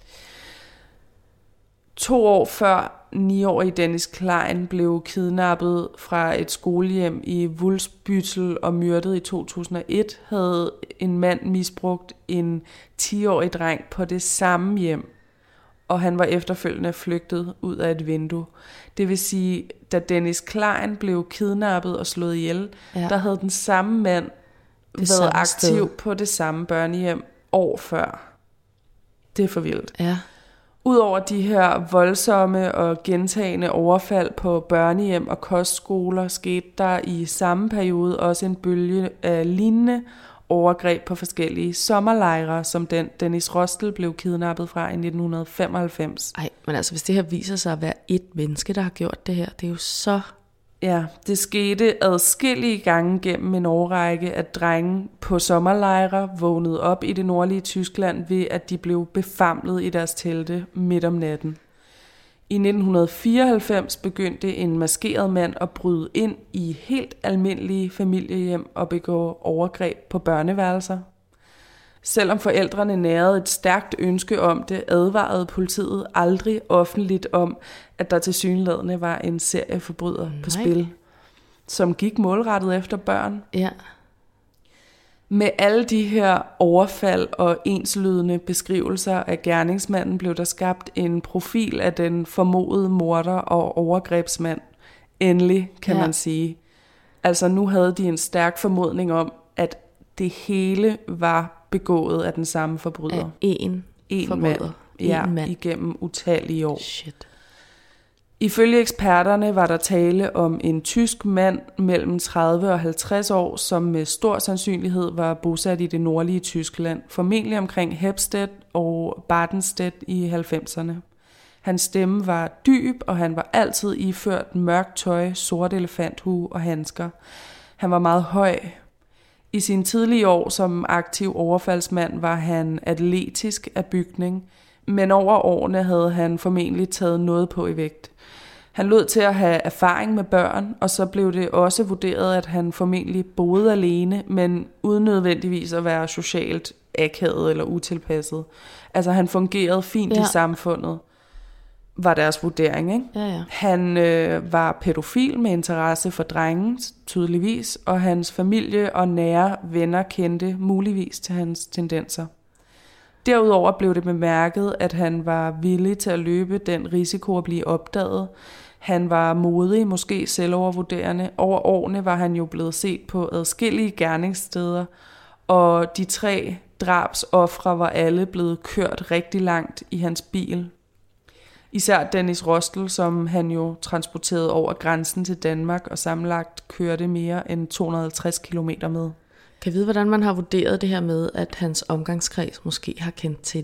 2 år før 9-årige Dennis Klein blev kidnappet fra et skolehjem i Wulfsbüttel og myrdet i 2001, havde en mand misbrugt en 10-årig dreng på det samme hjem, og han var efterfølgende flygtet ud af et vindue. Det vil sige, da Dennis Klein blev kidnappet og slået ihjel, der havde den samme mand været aktiv på det samme børnehjem år før. Det er for vildt. Ja. Udover de her voldsomme og gentagende overfald på børnehjem og kostskoler, skete der i samme periode også en bølge af lignende overgreb på forskellige sommerlejre, som den Dennis Rostel blev kidnappet fra i 1995. Ej, men altså hvis det her viser sig at være et menneske, der har gjort det her, det er jo så... Ja, det skete adskillige gange gennem en årrække, at drenge på sommerlejre vågnede op i det nordlige Tyskland ved, at de blev befamlet i deres telte midt om natten. I 1994 begyndte en maskeret mand at bryde ind i helt almindelige familiehjem og begå overgreb på børneværelser. Selvom forældrene nærede et stærkt ønske om det, advarede politiet aldrig offentligt om, at der tilsyneladende var en serieforbryder på spil, som gik målrettet efter børn. Ja. Med alle de her overfald og enslydende beskrivelser af gerningsmanden blev der skabt en profil af den formodede morder og overgrebsmand. Endelig, kan man sige. Altså nu havde de en stærk formodning om, at det hele var begået af den samme forbryder. Af en forbryder. Mand. Igennem utallige år. Shit. Ifølge eksperterne var der tale om en tysk mand mellem 30 og 50 år, som med stor sandsynlighed var bosat i det nordlige Tyskland, formentlig omkring Hebstedt og Bartenstedt i 90'erne. Hans stemme var dyb, og han var altid iført mørkt tøj, sort elefanthue og handsker. Han var meget høj. I sine tidlige år som aktiv overfaldsmand var han atletisk af bygning, men over årene havde han formentlig taget noget på i vægt. Han lod til at have erfaring med børn, og så blev det også vurderet, at han formentlig boede alene, men uden nødvendigvis at være socialt akavet eller utilpasset. Altså han fungerede fint i samfundet, var deres vurdering, ikke? Ja. Han var pædofil med interesse for drenge, tydeligvis, og hans familie og nære venner kendte muligvis til hans tendenser. Derudover blev det bemærket, at han var villig til at løbe den risiko at blive opdaget. Han var modig, måske selvovervurderende. Over årene var han jo blevet set på adskillige gerningssteder, og de 3 drabsofre var alle blevet kørt rigtig langt i hans bil. Især Dennis Rostel, som han jo transporterede over grænsen til Danmark og sammenlagt kørte mere end 250 kilometer med. Kan jeg vide, hvordan man har vurderet det her med, at hans omgangskreds måske har kendt til det? Det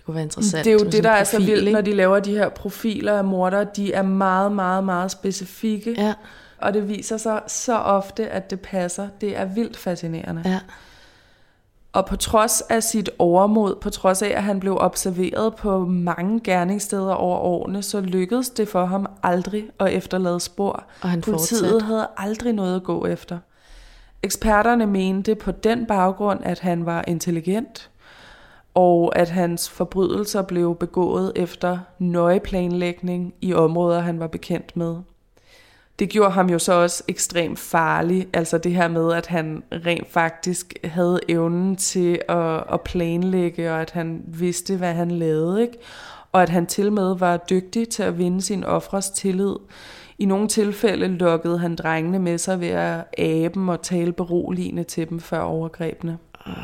Det kunne være interessant. Det er jo det, der er så vildt, når de laver de her profiler af mordere. De er meget, meget, meget specifikke. Ja. Og det viser sig så ofte, at det passer. Det er vildt fascinerende. Ja. Og på trods af sit overmod, på trods af, at han blev observeret på mange gerningssteder over årene, så lykkedes det for ham aldrig at efterlade spor. Og han Politiet havde aldrig noget at gå efter. Eksperterne mente på den baggrund, at han var intelligent, og at hans forbrydelser blev begået efter nøje planlægning i områder, han var bekendt med. Det gjorde ham jo så også ekstremt farlig, altså det her med, at han rent faktisk havde evnen til at planlægge, og at han vidste, hvad han lavede, ikke? Og at han til med var dygtig til at vinde sin ofres tillid. I nogle tilfælde lukkede han drengene med sig ved at abe dem og tale beroligende til dem før overgrebene.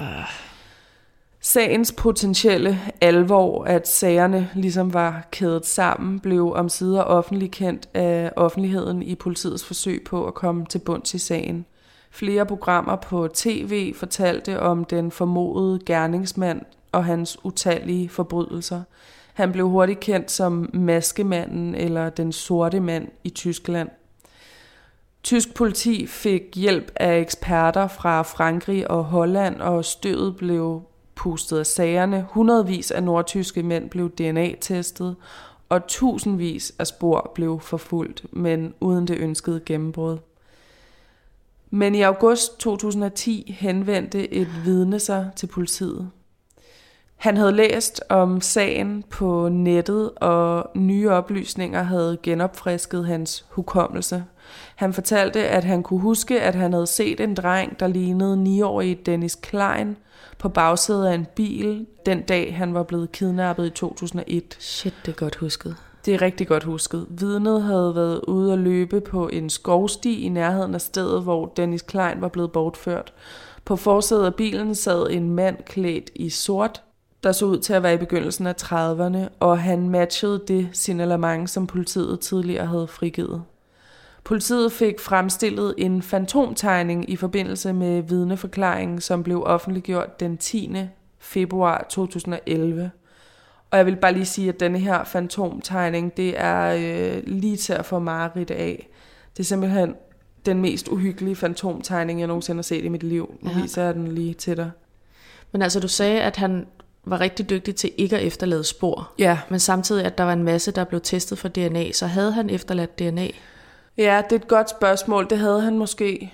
Sagens potentielle alvor, at sagerne ligesom var kædet sammen, blev omsider offentligt kendt af offentligheden i politiets forsøg på at komme til bunds i sagen. Flere programmer på tv fortalte om den formodede gerningsmand og hans utallige forbrydelser. Han blev hurtigt kendt som maskemanden eller den sorte mand i Tyskland. Tysk politi fik hjælp af eksperter fra Frankrig og Holland, og støvet blev pustet af sagerne. Hundredvis af nordtyske mænd blev DNA-testet, og tusindvis af spor blev forfulgt, men uden det ønskede gennembrud. Men i august 2010 henvendte et vidne sig til politiet. Han havde læst om sagen på nettet, og nye oplysninger havde genopfrisket hans hukommelse. Han fortalte, at han kunne huske, at han havde set en dreng, der lignede 9-årige Dennis Klein, på bagsædet af en bil, den dag han var blevet kidnappet i 2001. Shit, det er godt husket. Det er rigtig godt husket. Vidnet havde været ude at løbe på en skovsti i nærheden af stedet, hvor Dennis Klein var blevet bortført. På forsædet af bilen sad en mand klædt i sort, der så ud til at være i begyndelsen af 30'erne, og han matchede det signalement, som politiet tidligere havde frigivet. Politiet fik fremstillet en fantomtegning i forbindelse med vidneforklaringen, som blev offentliggjort den 10. februar 2011. Og jeg vil bare lige sige, at denne her fantomtegning, det er lige til at få mareridt af. Det er simpelthen den mest uhyggelige fantomtegning, jeg nogensinde har set i mit liv. Nu viser jeg den lige til dig. Men altså, du sagde, at han var rigtig dygtig til ikke at efterlade spor. Ja. Men samtidig, at der var en masse, der blev testet for DNA, så havde han efterladt DNA? Ja, det er et godt spørgsmål. Det havde han måske.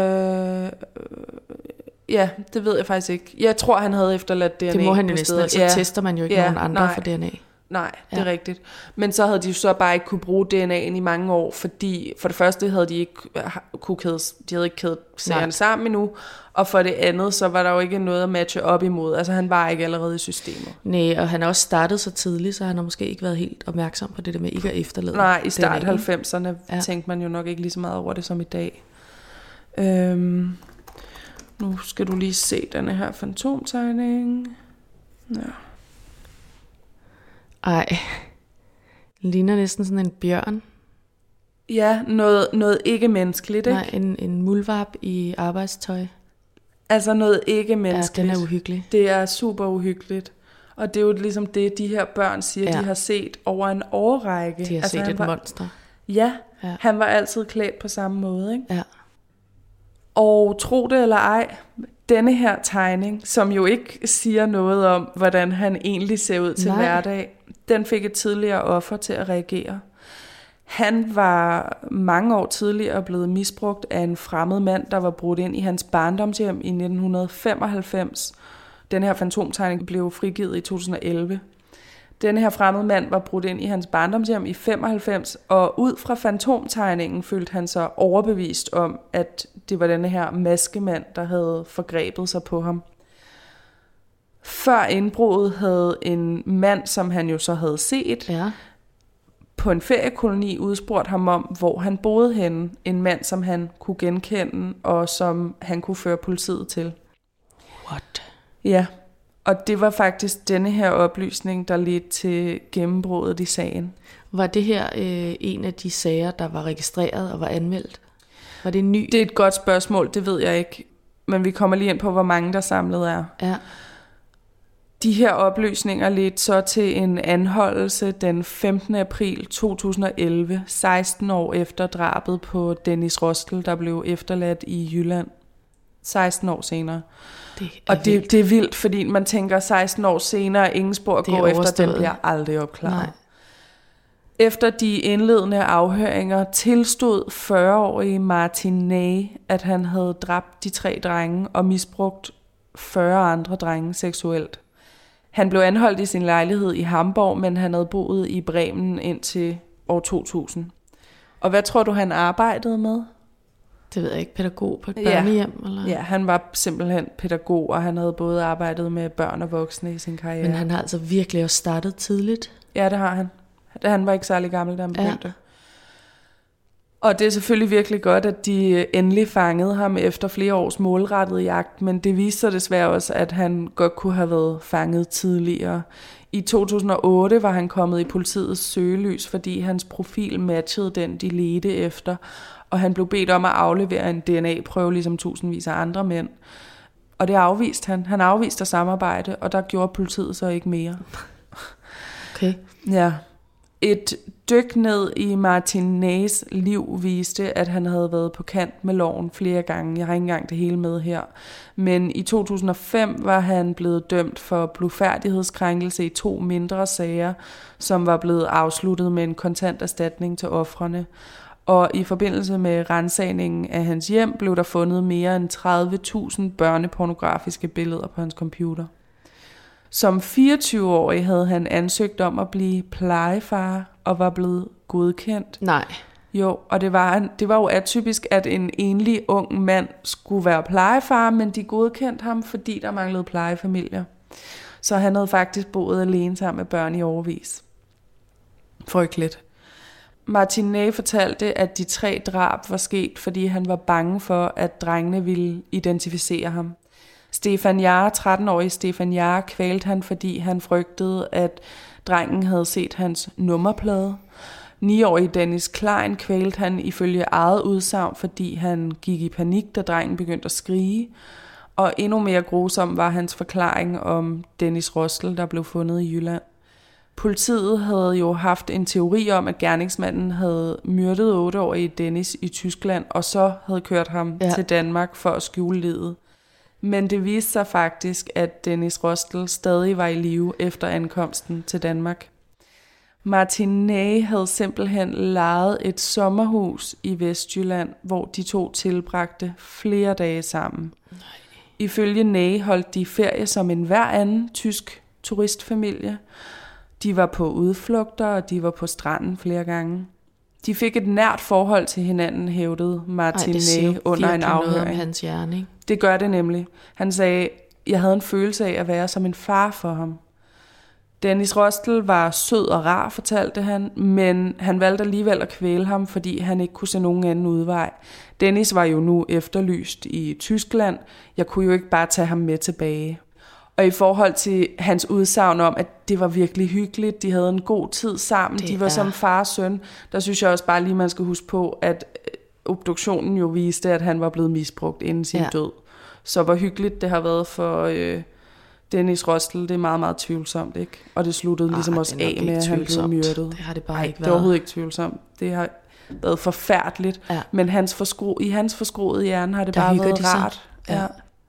Ja, det ved jeg faktisk ikke. Jeg tror, han havde efterladt DNA. Det må han jo næsten, så tester man jo ikke nogen andre for DNA. Nej, det er rigtigt. Men så havde de jo så bare ikke kunne bruge DNA'en i mange år, fordi for det første havde de ikke havde ikke kædet sagerne sammen endnu, og for det andet, så var der jo ikke noget at matche op imod. Altså han var ikke allerede i systemet. Nej, og han har også startet så tidligt, så han har måske ikke været helt opmærksom på det der med ikke at efterlade. Nej, i start 90'erne tænkte man jo nok ikke lige så meget over det som i dag. Nu skal du lige se denne her fantomtegning. Ja. Ej, ligner næsten sådan en bjørn. Ja, noget ikke menneskeligt, ikke? Nej, en muldvarp i arbejdstøj. Altså noget ikke menneskeligt. Ja, den er uhyggelig. Det er super uhyggeligt. Og det er jo ligesom det, de her børn siger, de har set over en årrække. De har set et monster. Ja, han var altid klædt på samme måde, ikke? Ja. Og tro det eller ej, denne her tegning, som jo ikke siger noget om, hvordan han egentlig ser ud til hverdag, den fik et tidligere offer til at reagere. Han var mange år tidligere blevet misbrugt af en fremmed mand, der var brudt ind i hans barndomshjem i 1995. Den her fantomtegning blev frigivet i 2011. Denne her fremmede mand var brudt ind i hans barndomshjem i 95, og ud fra fantomtegningen følte han sig overbevist om, at det var denne her maskemand, der havde forgrebet sig på ham. Før indbruddet havde en mand, som han jo så havde set, på en feriekoloni udspurgt ham om, hvor han boede henne. En mand, som han kunne genkende, og som han kunne føre politiet til. What? Ja, og det var faktisk denne her oplysning, der ledte til gennembruddet i sagen. Var det her en af de sager, der var registreret og var anmeldt? Var det en ny? Det er et godt spørgsmål, det ved jeg ikke. Men vi kommer lige ind på, hvor mange der samlet er. Ja. De her oplysninger ledte så til en anholdelse den 15. april 2011, 16 år efter drabet på Dennis Rostel, der blev efterladt i Jylland. 16 år senere. Det er vildt, fordi man tænker 16 år senere, ingen spor at gå efter, den bliver aldrig opklaret. Nej. Efter de indledende afhøringer tilstod 40-årige Martin Ney, at han havde dræbt de 3 drenge og misbrugt 40 andre drenge seksuelt. Han blev anholdt i sin lejlighed i Hamborg, men han havde boet i Bremen indtil år 2000. Og hvad tror du, han arbejdede med? Det ved jeg ikke, pædagog på et børnehjem? Eller? Ja, han var simpelthen pædagog, og han havde både arbejdet med børn og voksne i sin karriere. Men han har altså virkelig også startet tidligt. Ja, det har han. Han var ikke særlig gammel, da han begyndte. Ja. Og det er selvfølgelig virkelig godt, at de endelig fangede ham efter flere års målrettet jagt, men det viste sig desværre også, at han godt kunne have været fanget tidligere. I 2008 var han kommet i politiets søgelys, fordi hans profil matchede den, de ledte efter, og han blev bedt om at aflevere en DNA-prøve, ligesom tusindvis af andre mænd. Og det afviste han. Han afviste at samarbejde, og der gjorde politiet så ikke mere. Okay. Ja. Et dyk ned i Martin Neys liv viste, at han havde været på kant med loven flere gange. Jeg har ikke engang det hele med her. Men i 2005 var han blevet dømt for blufærdighedskrænkelse i 2 mindre sager, som var blevet afsluttet med en kontant erstatning til ofrene. Og i forbindelse med ransagningen af hans hjem blev der fundet mere end 30.000 børnepornografiske billeder på hans computer. Som 24-årig havde han ansøgt om at blive plejefar og var blevet godkendt. Nej. Jo, og det var jo atypisk, at en enlig ung mand skulle være plejefar, men de godkendte ham, fordi der manglede plejefamilier. Så han havde faktisk boet alene sammen med børn i årevis. Frygteligt. Martin Ney fortalte, at de 3 drab var sket, fordi han var bange for, at drengene ville identificere ham. Stefan Jahr, 13-årig Stefan Jahr, kvalte han, fordi han frygtede, at drengen havde set hans nummerplade. 9-årig Dennis Klein kvalte han ifølge eget udsagn, fordi han gik i panik, da drengen begyndte at skrige. Og endnu mere grusom var hans forklaring om Dennis Rostel, der blev fundet i Jylland. Politiet havde jo haft en teori om, at gerningsmanden havde myrdet 8-årige Dennis i Tyskland, og så havde kørt ham til Danmark for at skjule livet. Men det viste sig faktisk, at Dennis Rostel stadig var i live efter ankomsten til Danmark. Martin Ney havde simpelthen lejet et sommerhus i Vestjylland, hvor de 2 tilbragte flere dage sammen. Ifølge Ney holdt de ferie som en hver anden tysk turistfamilie. De var på udflugter, og de var på stranden flere gange. De fik et nært forhold til hinanden, hævdede Martin Ney under en afhøring. Om hans hjerne, ikke? Det gør det nemlig. Han sagde, jeg havde en følelse af at være som en far for ham. Dennis Rostel var sød og rar, fortalte han, men han valgte alligevel at kvæle ham, fordi han ikke kunne se nogen anden udvej. Dennis var jo nu efterlyst i Tyskland. Jeg kunne jo ikke bare tage ham med tilbage. Og i forhold til hans udsagn om, at det var virkelig hyggeligt, de havde en god tid sammen, de var som far og søn, der synes jeg også bare lige, man skal huske på, at obduktionen jo viste, at han var blevet misbrugt inden sin død. Så hvor hyggeligt det har været for Dennis Rostel, det er meget, meget tvivlsomt, ikke? Og det sluttede ligesom også af med, at han blev myrdet. Det har det bare ikke været. Det er overhovedet ikke tvivlsomt. Det har været forfærdeligt, men i hans forskroede hjerne har det bare været rart. Ja.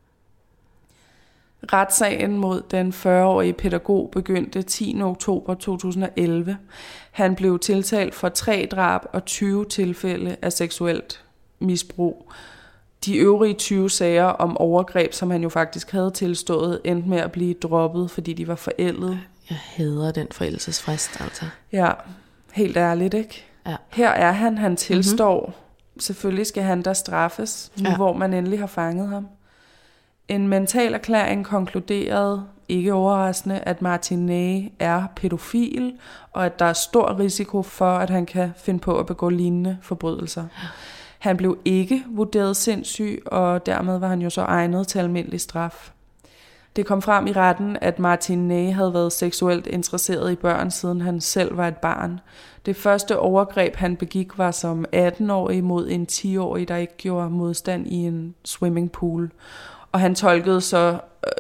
Retssagen mod den 40-årige pædagog begyndte 10. oktober 2011. Han blev tiltalt for 3 drab og 20 tilfælde af seksuelt misbrug. De øvrige 20 sager om overgreb, som han jo faktisk havde tilstået, endte med at blive droppet, fordi de var forældet. Jeg hader den forældelsesfrist, altså. Ja, helt ærligt, ikke? Ja. Her er han tilstår. Selvfølgelig skal han der straffes, nu hvor man endelig har fanget ham. En mental erklæring konkluderede, ikke overraskende, at Martin Ney er pædofil, og at der er stor risiko for, at han kan finde på at begå lignende forbrydelser. Han blev ikke vurderet sindssyg, og dermed var han jo så egnet til almindelig straf. Det kom frem i retten, at Martin Ney havde været seksuelt interesseret i børn, siden han selv var et barn. Det første overgreb, han begik, var som 18-årig mod en 10-årig, der ikke gjorde modstand i en swimmingpool. Og han tolkede så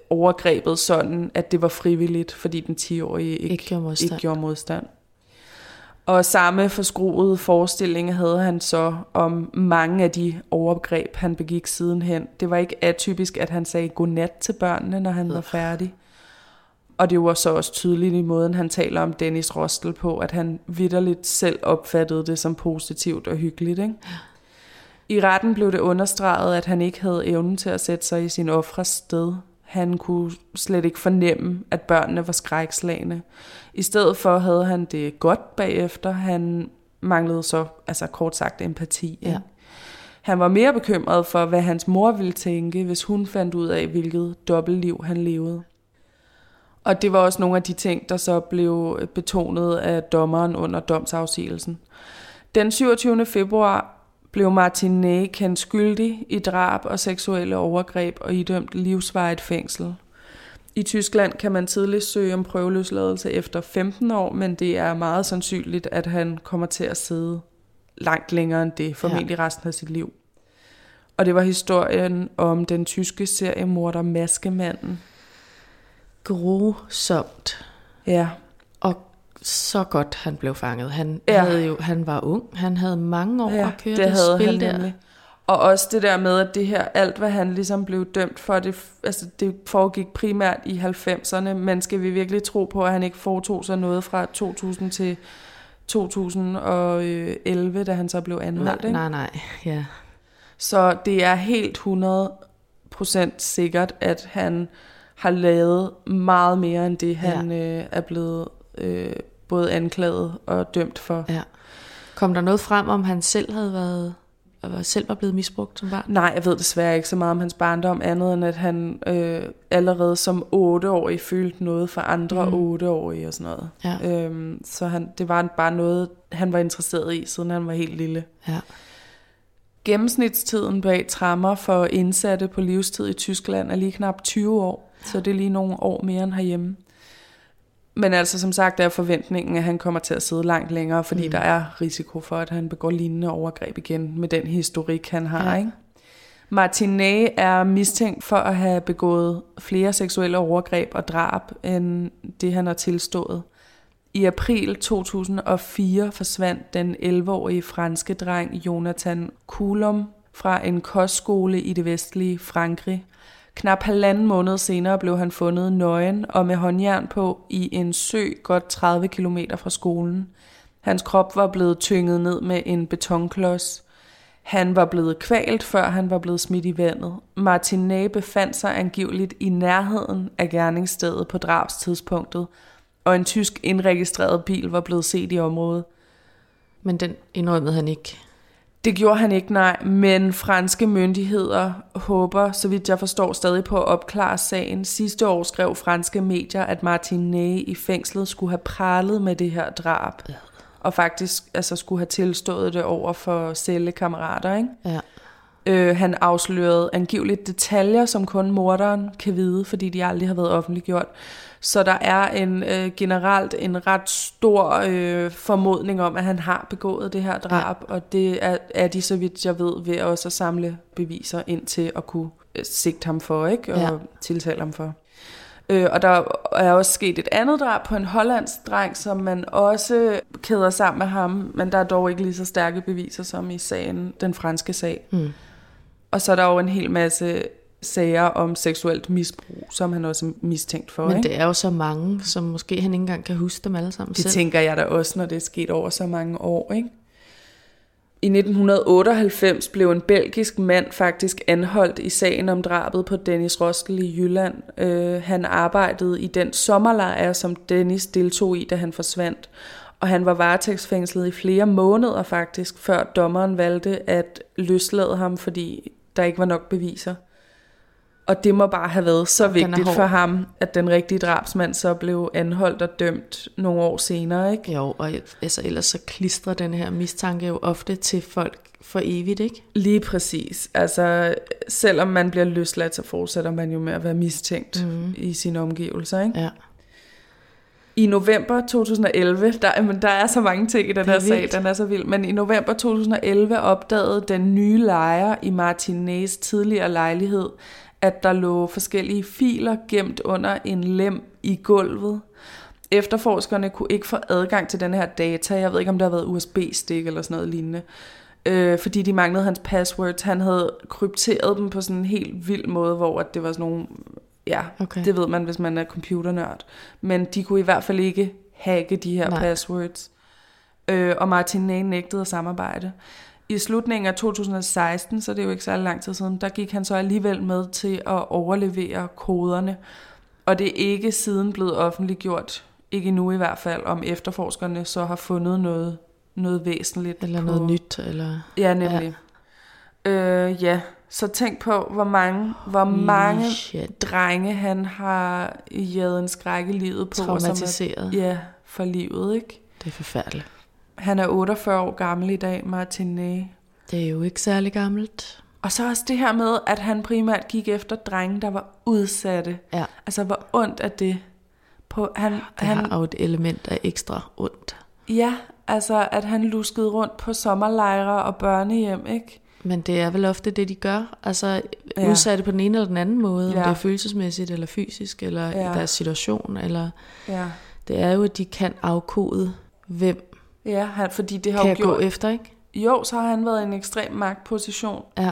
overgrebet sådan, at det var frivilligt, fordi den 10-årige ikke gjorde modstand. Og samme forskruede forestilling havde han så om mange af de overgreb, han begik sidenhen. Det var ikke atypisk, at han sagde godnat til børnene, når han var færdig. Og det var så også tydeligt i måden, han taler om Dennis Rostel på, at han vitterligt selv opfattede det som positivt og hyggeligt. Ikke? I retten blev det understreget, at han ikke havde evnen til at sætte sig i sin ofres sted. Han kunne slet ikke fornemme, at børnene var skrækslagne. I stedet for havde han det godt bagefter. Han manglede så, kort sagt, empati. Ja. Han var mere bekymret for, hvad hans mor ville tænke, hvis hun fandt ud af, hvilket dobbeltliv han levede. Og det var også nogle af de ting, der så blev betonet af dommeren under domsafsigelsen. Den 27. februar blev Martinez kendt skyldig i drab og seksuelle overgreb og idømt livsvarigt fængsel. I Tyskland kan man tidligt søge om prøveløsladelse efter 15 år, men det er meget sandsynligt, at han kommer til at sidde langt længere end det, formentlig resten af sit liv. Og det var historien om den tyske seriemorder Maskemanden. Grusomt. Ja. Og så godt han blev fanget. Han var ung, han havde mange år at køre det spil der. Nemlig. Og også det der med, at det her, alt hvad han ligesom blev dømt for, det foregik primært i 90'erne, men skal vi virkelig tro på, at han ikke foretog sig noget fra 2000 til 2011, da han så blev anholdt? Nej, ja. Så det er helt 100% sikkert, at han har lavet meget mere end det, han er blevet både anklaget og dømt for. Ja. Kom der noget frem, om han selv var blevet misbrugt som barn? Nej, jeg ved desværre ikke så meget om hans barndom, andet end at han allerede som 8-årig følte noget for andre 8-årige og sådan noget. Ja. Så det var bare noget, han var interesseret i, siden han var helt lille. Ja. Gennemsnitstiden bag tremmer for indsatte på livstid i Tyskland er lige knap 20 år, så det er lige nogle år mere end herhjemme. Men altså som sagt er forventningen, at han kommer til at sidde langt længere, fordi der er risiko for, at han begår lignende overgreb igen med den historik, han har. Ikke? Martinez er mistænkt for at have begået flere seksuelle overgreb og drab, end det han har tilstået. I april 2004 forsvandt den 11-årige franske dreng Jonathan Coulomb fra en kostskole i det vestlige Frankrig. Knap 1,5 måned senere blev han fundet nøgen og med håndjern på i en sø godt 30 kilometer fra skolen. Hans krop var blevet tynget ned med en betonklods. Han var blevet kvalt, før han var blevet smidt i vandet. Martinez befandt sig angiveligt i nærheden af gerningsstedet på drabstidspunktet, og en tysk indregistreret bil var blevet set i området. Men den indrømmede han ikke? Det gjorde han ikke, nej, men franske myndigheder håber, så vidt jeg forstår, stadig på at opklare sagen. Sidste år skrev franske medier, at Martinez i fængslet skulle have pralet med det her drab, og faktisk skulle have tilstået det over for cellekammerater, ikke? Ja. Han afslørede angiveligt detaljer, som kun morderen kan vide, fordi de aldrig har været offentliggjort. Så der er generelt en ret stor formodning om, at han har begået det her drab, og det er de, så vidt jeg ved, ved også at samle beviser ind til at kunne sigte ham for, ikke? Og tiltale ham for. Og der er også sket et andet drab på en hollandsk dreng, som man også kæder sammen med ham, men der er dog ikke lige så stærke beviser som i sagen, den franske sag. Og så er der jo en hel masse sager om seksuelt misbrug, som han også er mistænkt for. Men ikke? det er jo så mange, som måske han ikke engang kan huske dem alle sammen det selv. Tænker jeg da også, når det er sket over så mange år, ikke? I 1998 blev en belgisk mand faktisk anholdt i sagen om drabet på Dennis Rostel i Jylland. Han arbejdede i den sommerlejr, som Dennis deltog i, da han forsvandt. Og han var varetægtsfængslet i flere måneder faktisk, før dommeren valgte at løslade ham, fordi der ikke var nok beviser. Og det må bare have været så vigtigt for ham, at den rigtige drabsmand så blev anholdt og dømt nogle år senere, ikke? Jo, og ellers så klistrer den her mistanke jo ofte til folk for evigt, ikke? Lige præcis. Altså, selvom man bliver løsladt, så fortsætter man jo med at være mistænkt i sine omgivelser, ikke? Ja. I november 2011, der er så mange ting i den her sag, den er så vild, men i november 2011 opdagede den nye lejer i Martinez tidligere lejlighed, at der lå forskellige filer gemt under en lem i gulvet. Efterforskerne kunne ikke få adgang til den her data. Jeg ved ikke, om der har været USB-stik eller sådan noget lignende. Fordi de manglede hans passwords. Han havde krypteret dem på sådan en helt vild måde, hvor det var sådan nogle... Ja, okay. Det ved man, hvis man er computernørd. Men de kunne i hvert fald ikke hacke de her passwords. Og Martinez nægtede at samarbejde. I slutningen af 2016, så det er jo ikke så lang tid siden, der gik han så alligevel med til at overlevere koderne. Og det er ikke siden blevet offentliggjort, ikke endnu i hvert fald, om efterforskerne så har fundet noget væsentligt. Eller noget nyt. Eller... Ja, nemlig. Ja. Så tænk på, hvor mange drenge han har jaget en skræk i livet på. Traumatiseret. Ja, for livet, ikke? Det er forfærdeligt. Han er 48 år gammel i dag, Martinez. Det er jo ikke særlig gammelt. Og så også det her med, at han primært gik efter drenge, der var udsatte. Ja. Altså, hvor ondt er det? Han har jo et element af ekstra ondt. Ja, altså, at han luskede rundt på sommerlejre og børnehjem, ikke? Men det er vel ofte det, de gør. Altså udsatte på den ene eller den anden måde. Om det er følelsesmæssigt, eller fysisk, eller i deres situation. Eller det er jo, at de kan afkode, hvem fordi det har kan jo gjort... gå efter, ikke? Jo, så har han været i en ekstrem magtposition. Ja.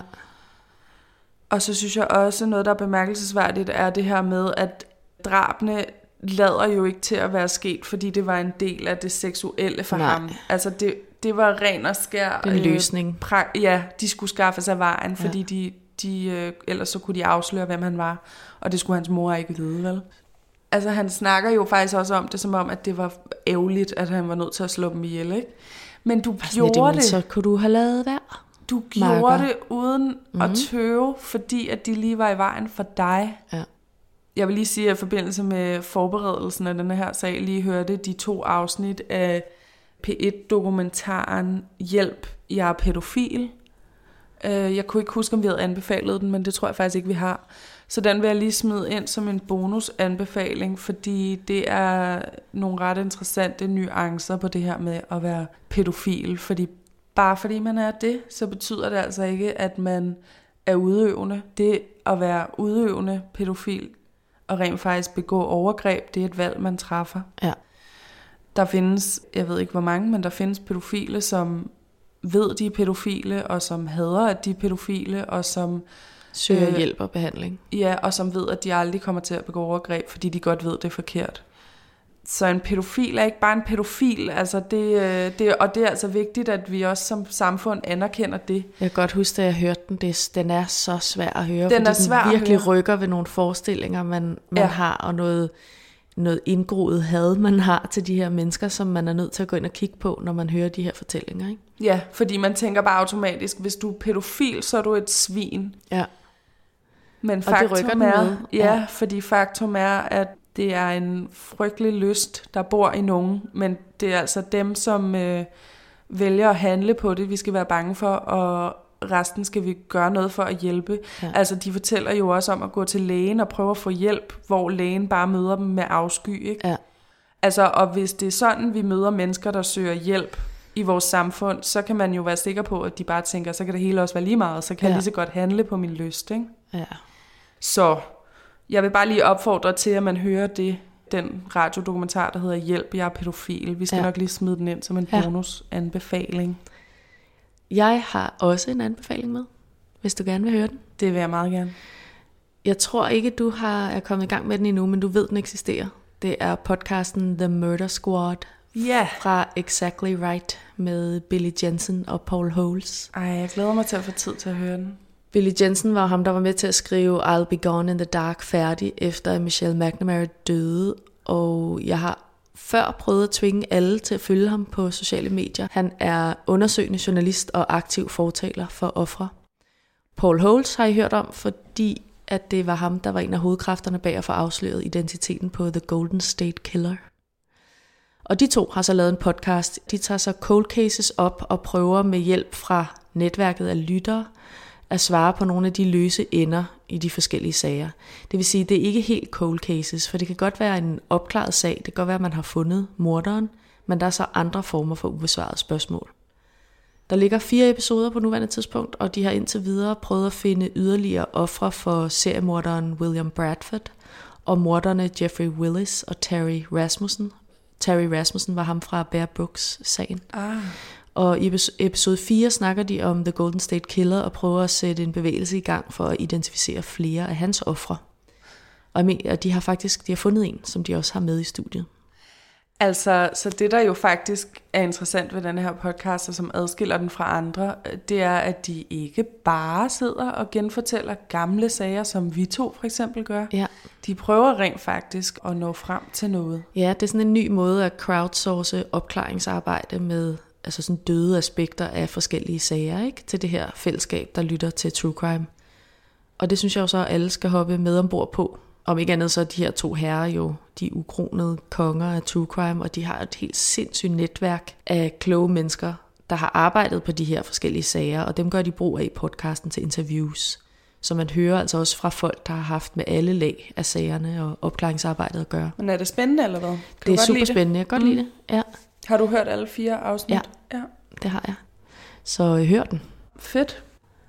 Og så synes jeg også, noget, der er bemærkelsesværdigt, er det her med, at drabene lader jo ikke til at være sket, fordi det var en del af det seksuelle for ham. Altså det var ren og skær... En løsning. De skulle skaffe sig vejen, fordi de ellers så kunne de afsløre, hvem han var. Og det skulle hans mor ikke vide, vel? Altså han snakker jo faktisk også om det, som om, at det var ærgerligt, at han var nødt til at slå dem ihjel, ikke? Men du gjorde det... Så kunne du have lavet være. Du gjorde det uden at tøve, fordi at de lige var i vejen for dig. Ja. Jeg vil lige sige, at i forbindelse med forberedelsen af denne her sag, lige hørte de 2 afsnit af P1-dokumentaren Hjælp, jeg er pædofil. Jeg kunne ikke huske, om vi havde anbefalet den, men det tror jeg faktisk ikke, vi har. Så den vil jeg lige smide ind som en bonusanbefaling, fordi det er nogle ret interessante nuancer på det her med at være pædofil. Fordi bare fordi man er det, så betyder det altså ikke, at man er udøvende. Det at være udøvende pædofil og rent faktisk begå overgreb, det er et valg, man træffer. Ja. Der findes, jeg ved ikke hvor mange, men der findes pædofile, som ved, de er pædofile, og som hader, at de er pædofile, og som søger hjælp og behandling. Ja, og som ved, at de aldrig kommer til at begå overgreb, fordi de godt ved, det er forkert. Så en pædofil er ikke bare en pædofil, altså og det er altså vigtigt, at vi også som samfund anerkender det. Jeg kan godt huske, da jeg hørte den, den er så svær at høre, den virkelig rykker ved nogle forestillinger, man har, og noget indgroet had, man har til de her mennesker, som man er nødt til at gå ind og kigge på, når man hører de her fortællinger, ikke? Ja, fordi man tænker bare automatisk, hvis du er pædofil, så er du et svin. Ja. Men faktum er, fordi faktum er, at det er en frygtelig lyst, der bor i nogen, men det er altså dem, som vælger at handle på det, vi skal være bange for, og resten skal vi gøre noget for at hjælpe. Ja. Altså de fortæller jo også om at gå til lægen og prøve at få hjælp, hvor lægen bare møder dem med afsky, ikke? Ja. Altså, og hvis det er sådan, vi møder mennesker, der søger hjælp i vores samfund, så kan man jo være sikker på, at de bare tænker, så kan det hele også være lige meget, så kan jeg lige så godt handle på min lyst, ikke? Ja. Så jeg vil bare lige opfordre til, at man hører den radiodokumentar, der hedder Hjælp, jeg er pædofil. Vi skal nok lige smide den ind som en bonusanbefaling. Jeg har også en anbefaling med, hvis du gerne vil høre den. Det vil jeg meget gerne. Jeg tror ikke, du er kommet i gang med den endnu, men du ved, den eksisterer. Det er podcasten The Murder Squad fra Exactly Right med Billy Jensen og Paul Holes. Ej, jeg glæder mig til at få tid til at høre den. Billy Jensen var ham, der var med til at skrive I'll Be Gone in the Dark færdig, efter Michelle McNamara døde, og jeg har før prøvet at tvinge alle til at følge ham på sociale medier. Han er undersøgende journalist og aktiv fortaler for ofre. Paul Holes har I hørt om, fordi at det var ham, der var en af hovedkræfterne bag at få afsløret identiteten på The Golden State Killer. Og de 2 har så lavet en podcast. De tager så cold cases op og prøver med hjælp fra netværket af lyttere at svare på nogle af de løse ender i de forskellige sager. Det vil sige, det er ikke helt cold cases, for det kan godt være en opklaret sag. Det kan godt være, at man har fundet morderen, men der er så andre former for ubesvarede spørgsmål. Der ligger 4 episoder på nuværende tidspunkt, og de har indtil videre prøvet at finde yderligere ofre for seriemorderen William Bradford og morderne Jeffrey Willis og Terry Rasmussen. Terry Rasmussen var ham fra Bear Brooks-sagen. Og i episode 4 snakker de om The Golden State Killer og prøver at sætte en bevægelse i gang for at identificere flere af hans ofre. Og de har fundet en, som de også har med i studiet. Altså, så det der jo faktisk er interessant ved den her podcast, og som adskiller den fra andre, det er, at de ikke bare sidder og genfortæller gamle sager, som vi to for eksempel gør. Ja. De prøver rent faktisk at nå frem til noget. Ja, det er sådan en ny måde at crowdsource opklaringsarbejde med altså sådan døde aspekter af forskellige sager, ikke? Til det her fællesskab, der lytter til true crime. Og det synes jeg jo så, at alle skal hoppe med ombord på. Om ikke andet så er de her 2 herrer jo de ukronede konger af true crime, og de har et helt sindssygt netværk af kloge mennesker, der har arbejdet på de her forskellige sager, og dem gør de brug af i podcasten til interviews. Så man hører altså også fra folk, der har haft med alle lag af sagerne og opklaringsarbejdet at gøre. Men er det spændende, eller hvad? Det er super spændende. Jeg kan godt lide det. Ja. Har du hørt alle 4 afsnit? Ja, det har jeg. Så hør den. Fedt.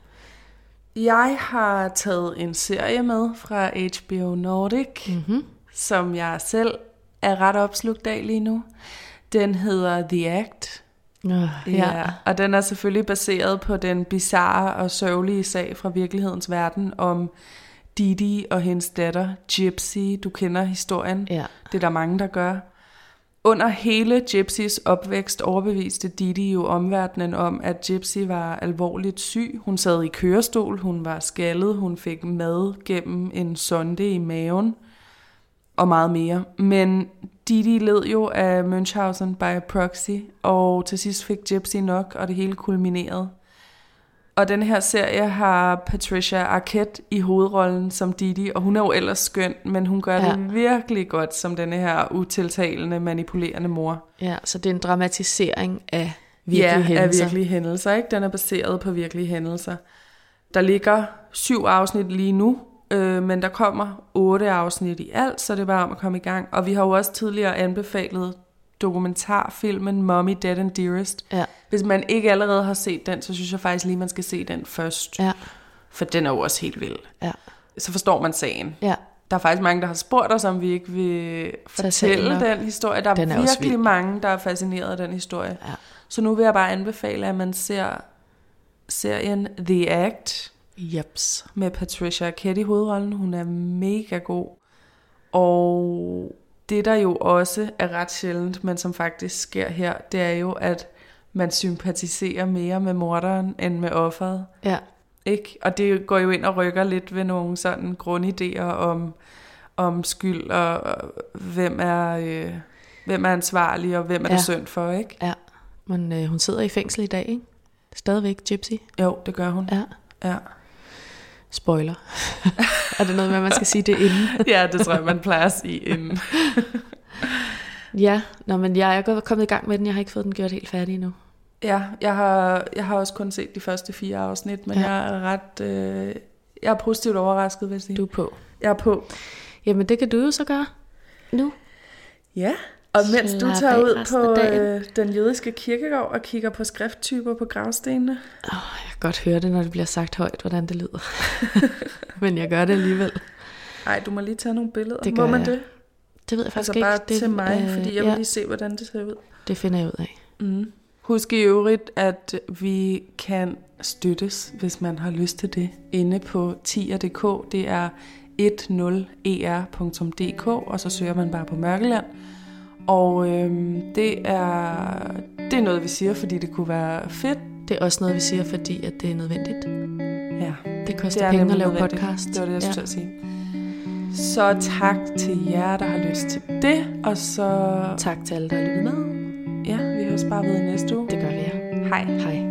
Jeg har taget en serie med fra HBO Nordic, som jeg selv er ret opslugt af lige nu. Den hedder The Act. Ja. Og den er selvfølgelig baseret på den bizarre og sørgelige sag fra virkelighedens verden om Didi og hendes datter Gypsy. Du kender historien. Ja. Det er der mange, der gør. Under hele Gypsys opvækst overbeviste Didi jo omverdenen om, at Gypsy var alvorligt syg. Hun sad i kørestol, hun var skaldet, hun fik mad gennem en sonde i maven og meget mere. Men Didi led jo af Münchhausen by proxy, og til sidst fik Gypsy nok, og det hele kulminerede. Og den her serie har Patricia Arquette i hovedrollen som Didi, og hun er jo ellers skøn, men hun gør det virkelig godt som denne her utiltalende, manipulerende mor. Ja, så det er en dramatisering af virkelige hændelser. Af virkelige hændelser, ikke? Den er baseret på virkelige hændelser. Der ligger 7 afsnit lige nu, men der kommer 8 afsnit i alt, så det er bare om at komme i gang. Og vi har jo også tidligere anbefalet dokumentarfilmen Mommy, Dead and Dearest. Ja. Hvis man ikke allerede har set den, så synes jeg faktisk lige, man skal se den først. Ja. For den er jo også helt vild. Ja. Så forstår man sagen. Ja. Der er faktisk mange, der har spurgt os, om vi ikke vil fortælle den historie. Der er virkelig mange, der er fascineret af den historie. Ja. Så nu vil jeg bare anbefale, at man ser serien The Act. Jeps. Med Patricia Arquette i hovedrollen. Hun er mega god. Og det, der jo også er ret sjældent, men som faktisk sker her, det er jo, at man sympatiserer mere med morderen end med offeret. Ja. Ikke? Og det går jo ind og rykker lidt ved nogle sådan grundidéer om skyld, og hvem er ansvarlig, og hvem er det synd for, ikke? Ja, men hun sidder i fængsel i dag, ikke? Stadigvæk, Gypsy. Jo, det gør hun. Ja. Spoiler. Er det noget med, at man skal sige det inden? Ja, det tror jeg, man plejer at sige inden. Ja, men jeg er kommet i gang med den. Jeg har ikke fået den gjort helt færdig endnu. Ja, jeg har også kun set de første 4 afsnit, men jeg er jeg er positivt overrasket, vil jeg sige. Du er på. Jeg er på. Jamen, det kan du jo så gøre nu. Ja, og mens du tager ud på den jødiske kirkegård og kigger på skrifttyper på gravstenene. Jeg kan godt høre det, når det bliver sagt højt, hvordan det lyder. Men jeg gør det alligevel. Ej, du må lige tage nogle billeder. Det må man det? Det ved jeg faktisk altså ikke. Bare til mig, fordi jeg vil lige se, hvordan det ser ud. Det finder jeg ud af. Mm. Husk i øvrigt, at vi kan støttes, hvis man har lyst til det, inde på tier.dk. Det er 10er.dk, og så søger man bare på Mørkeland. Og det er noget, vi siger, fordi det kunne være fedt. Det er også noget, vi siger, fordi at det er nødvendigt. Ja. Det koster penge at lave nødvendigt. podcast. Det var det, jeg skulle sige. Så tak til jer, der har lyst til det. Og så tak til alle, der har lyttet med. Ja, vi høres bare ved i næste uge. Det gør vi, ja. Hej. Hej.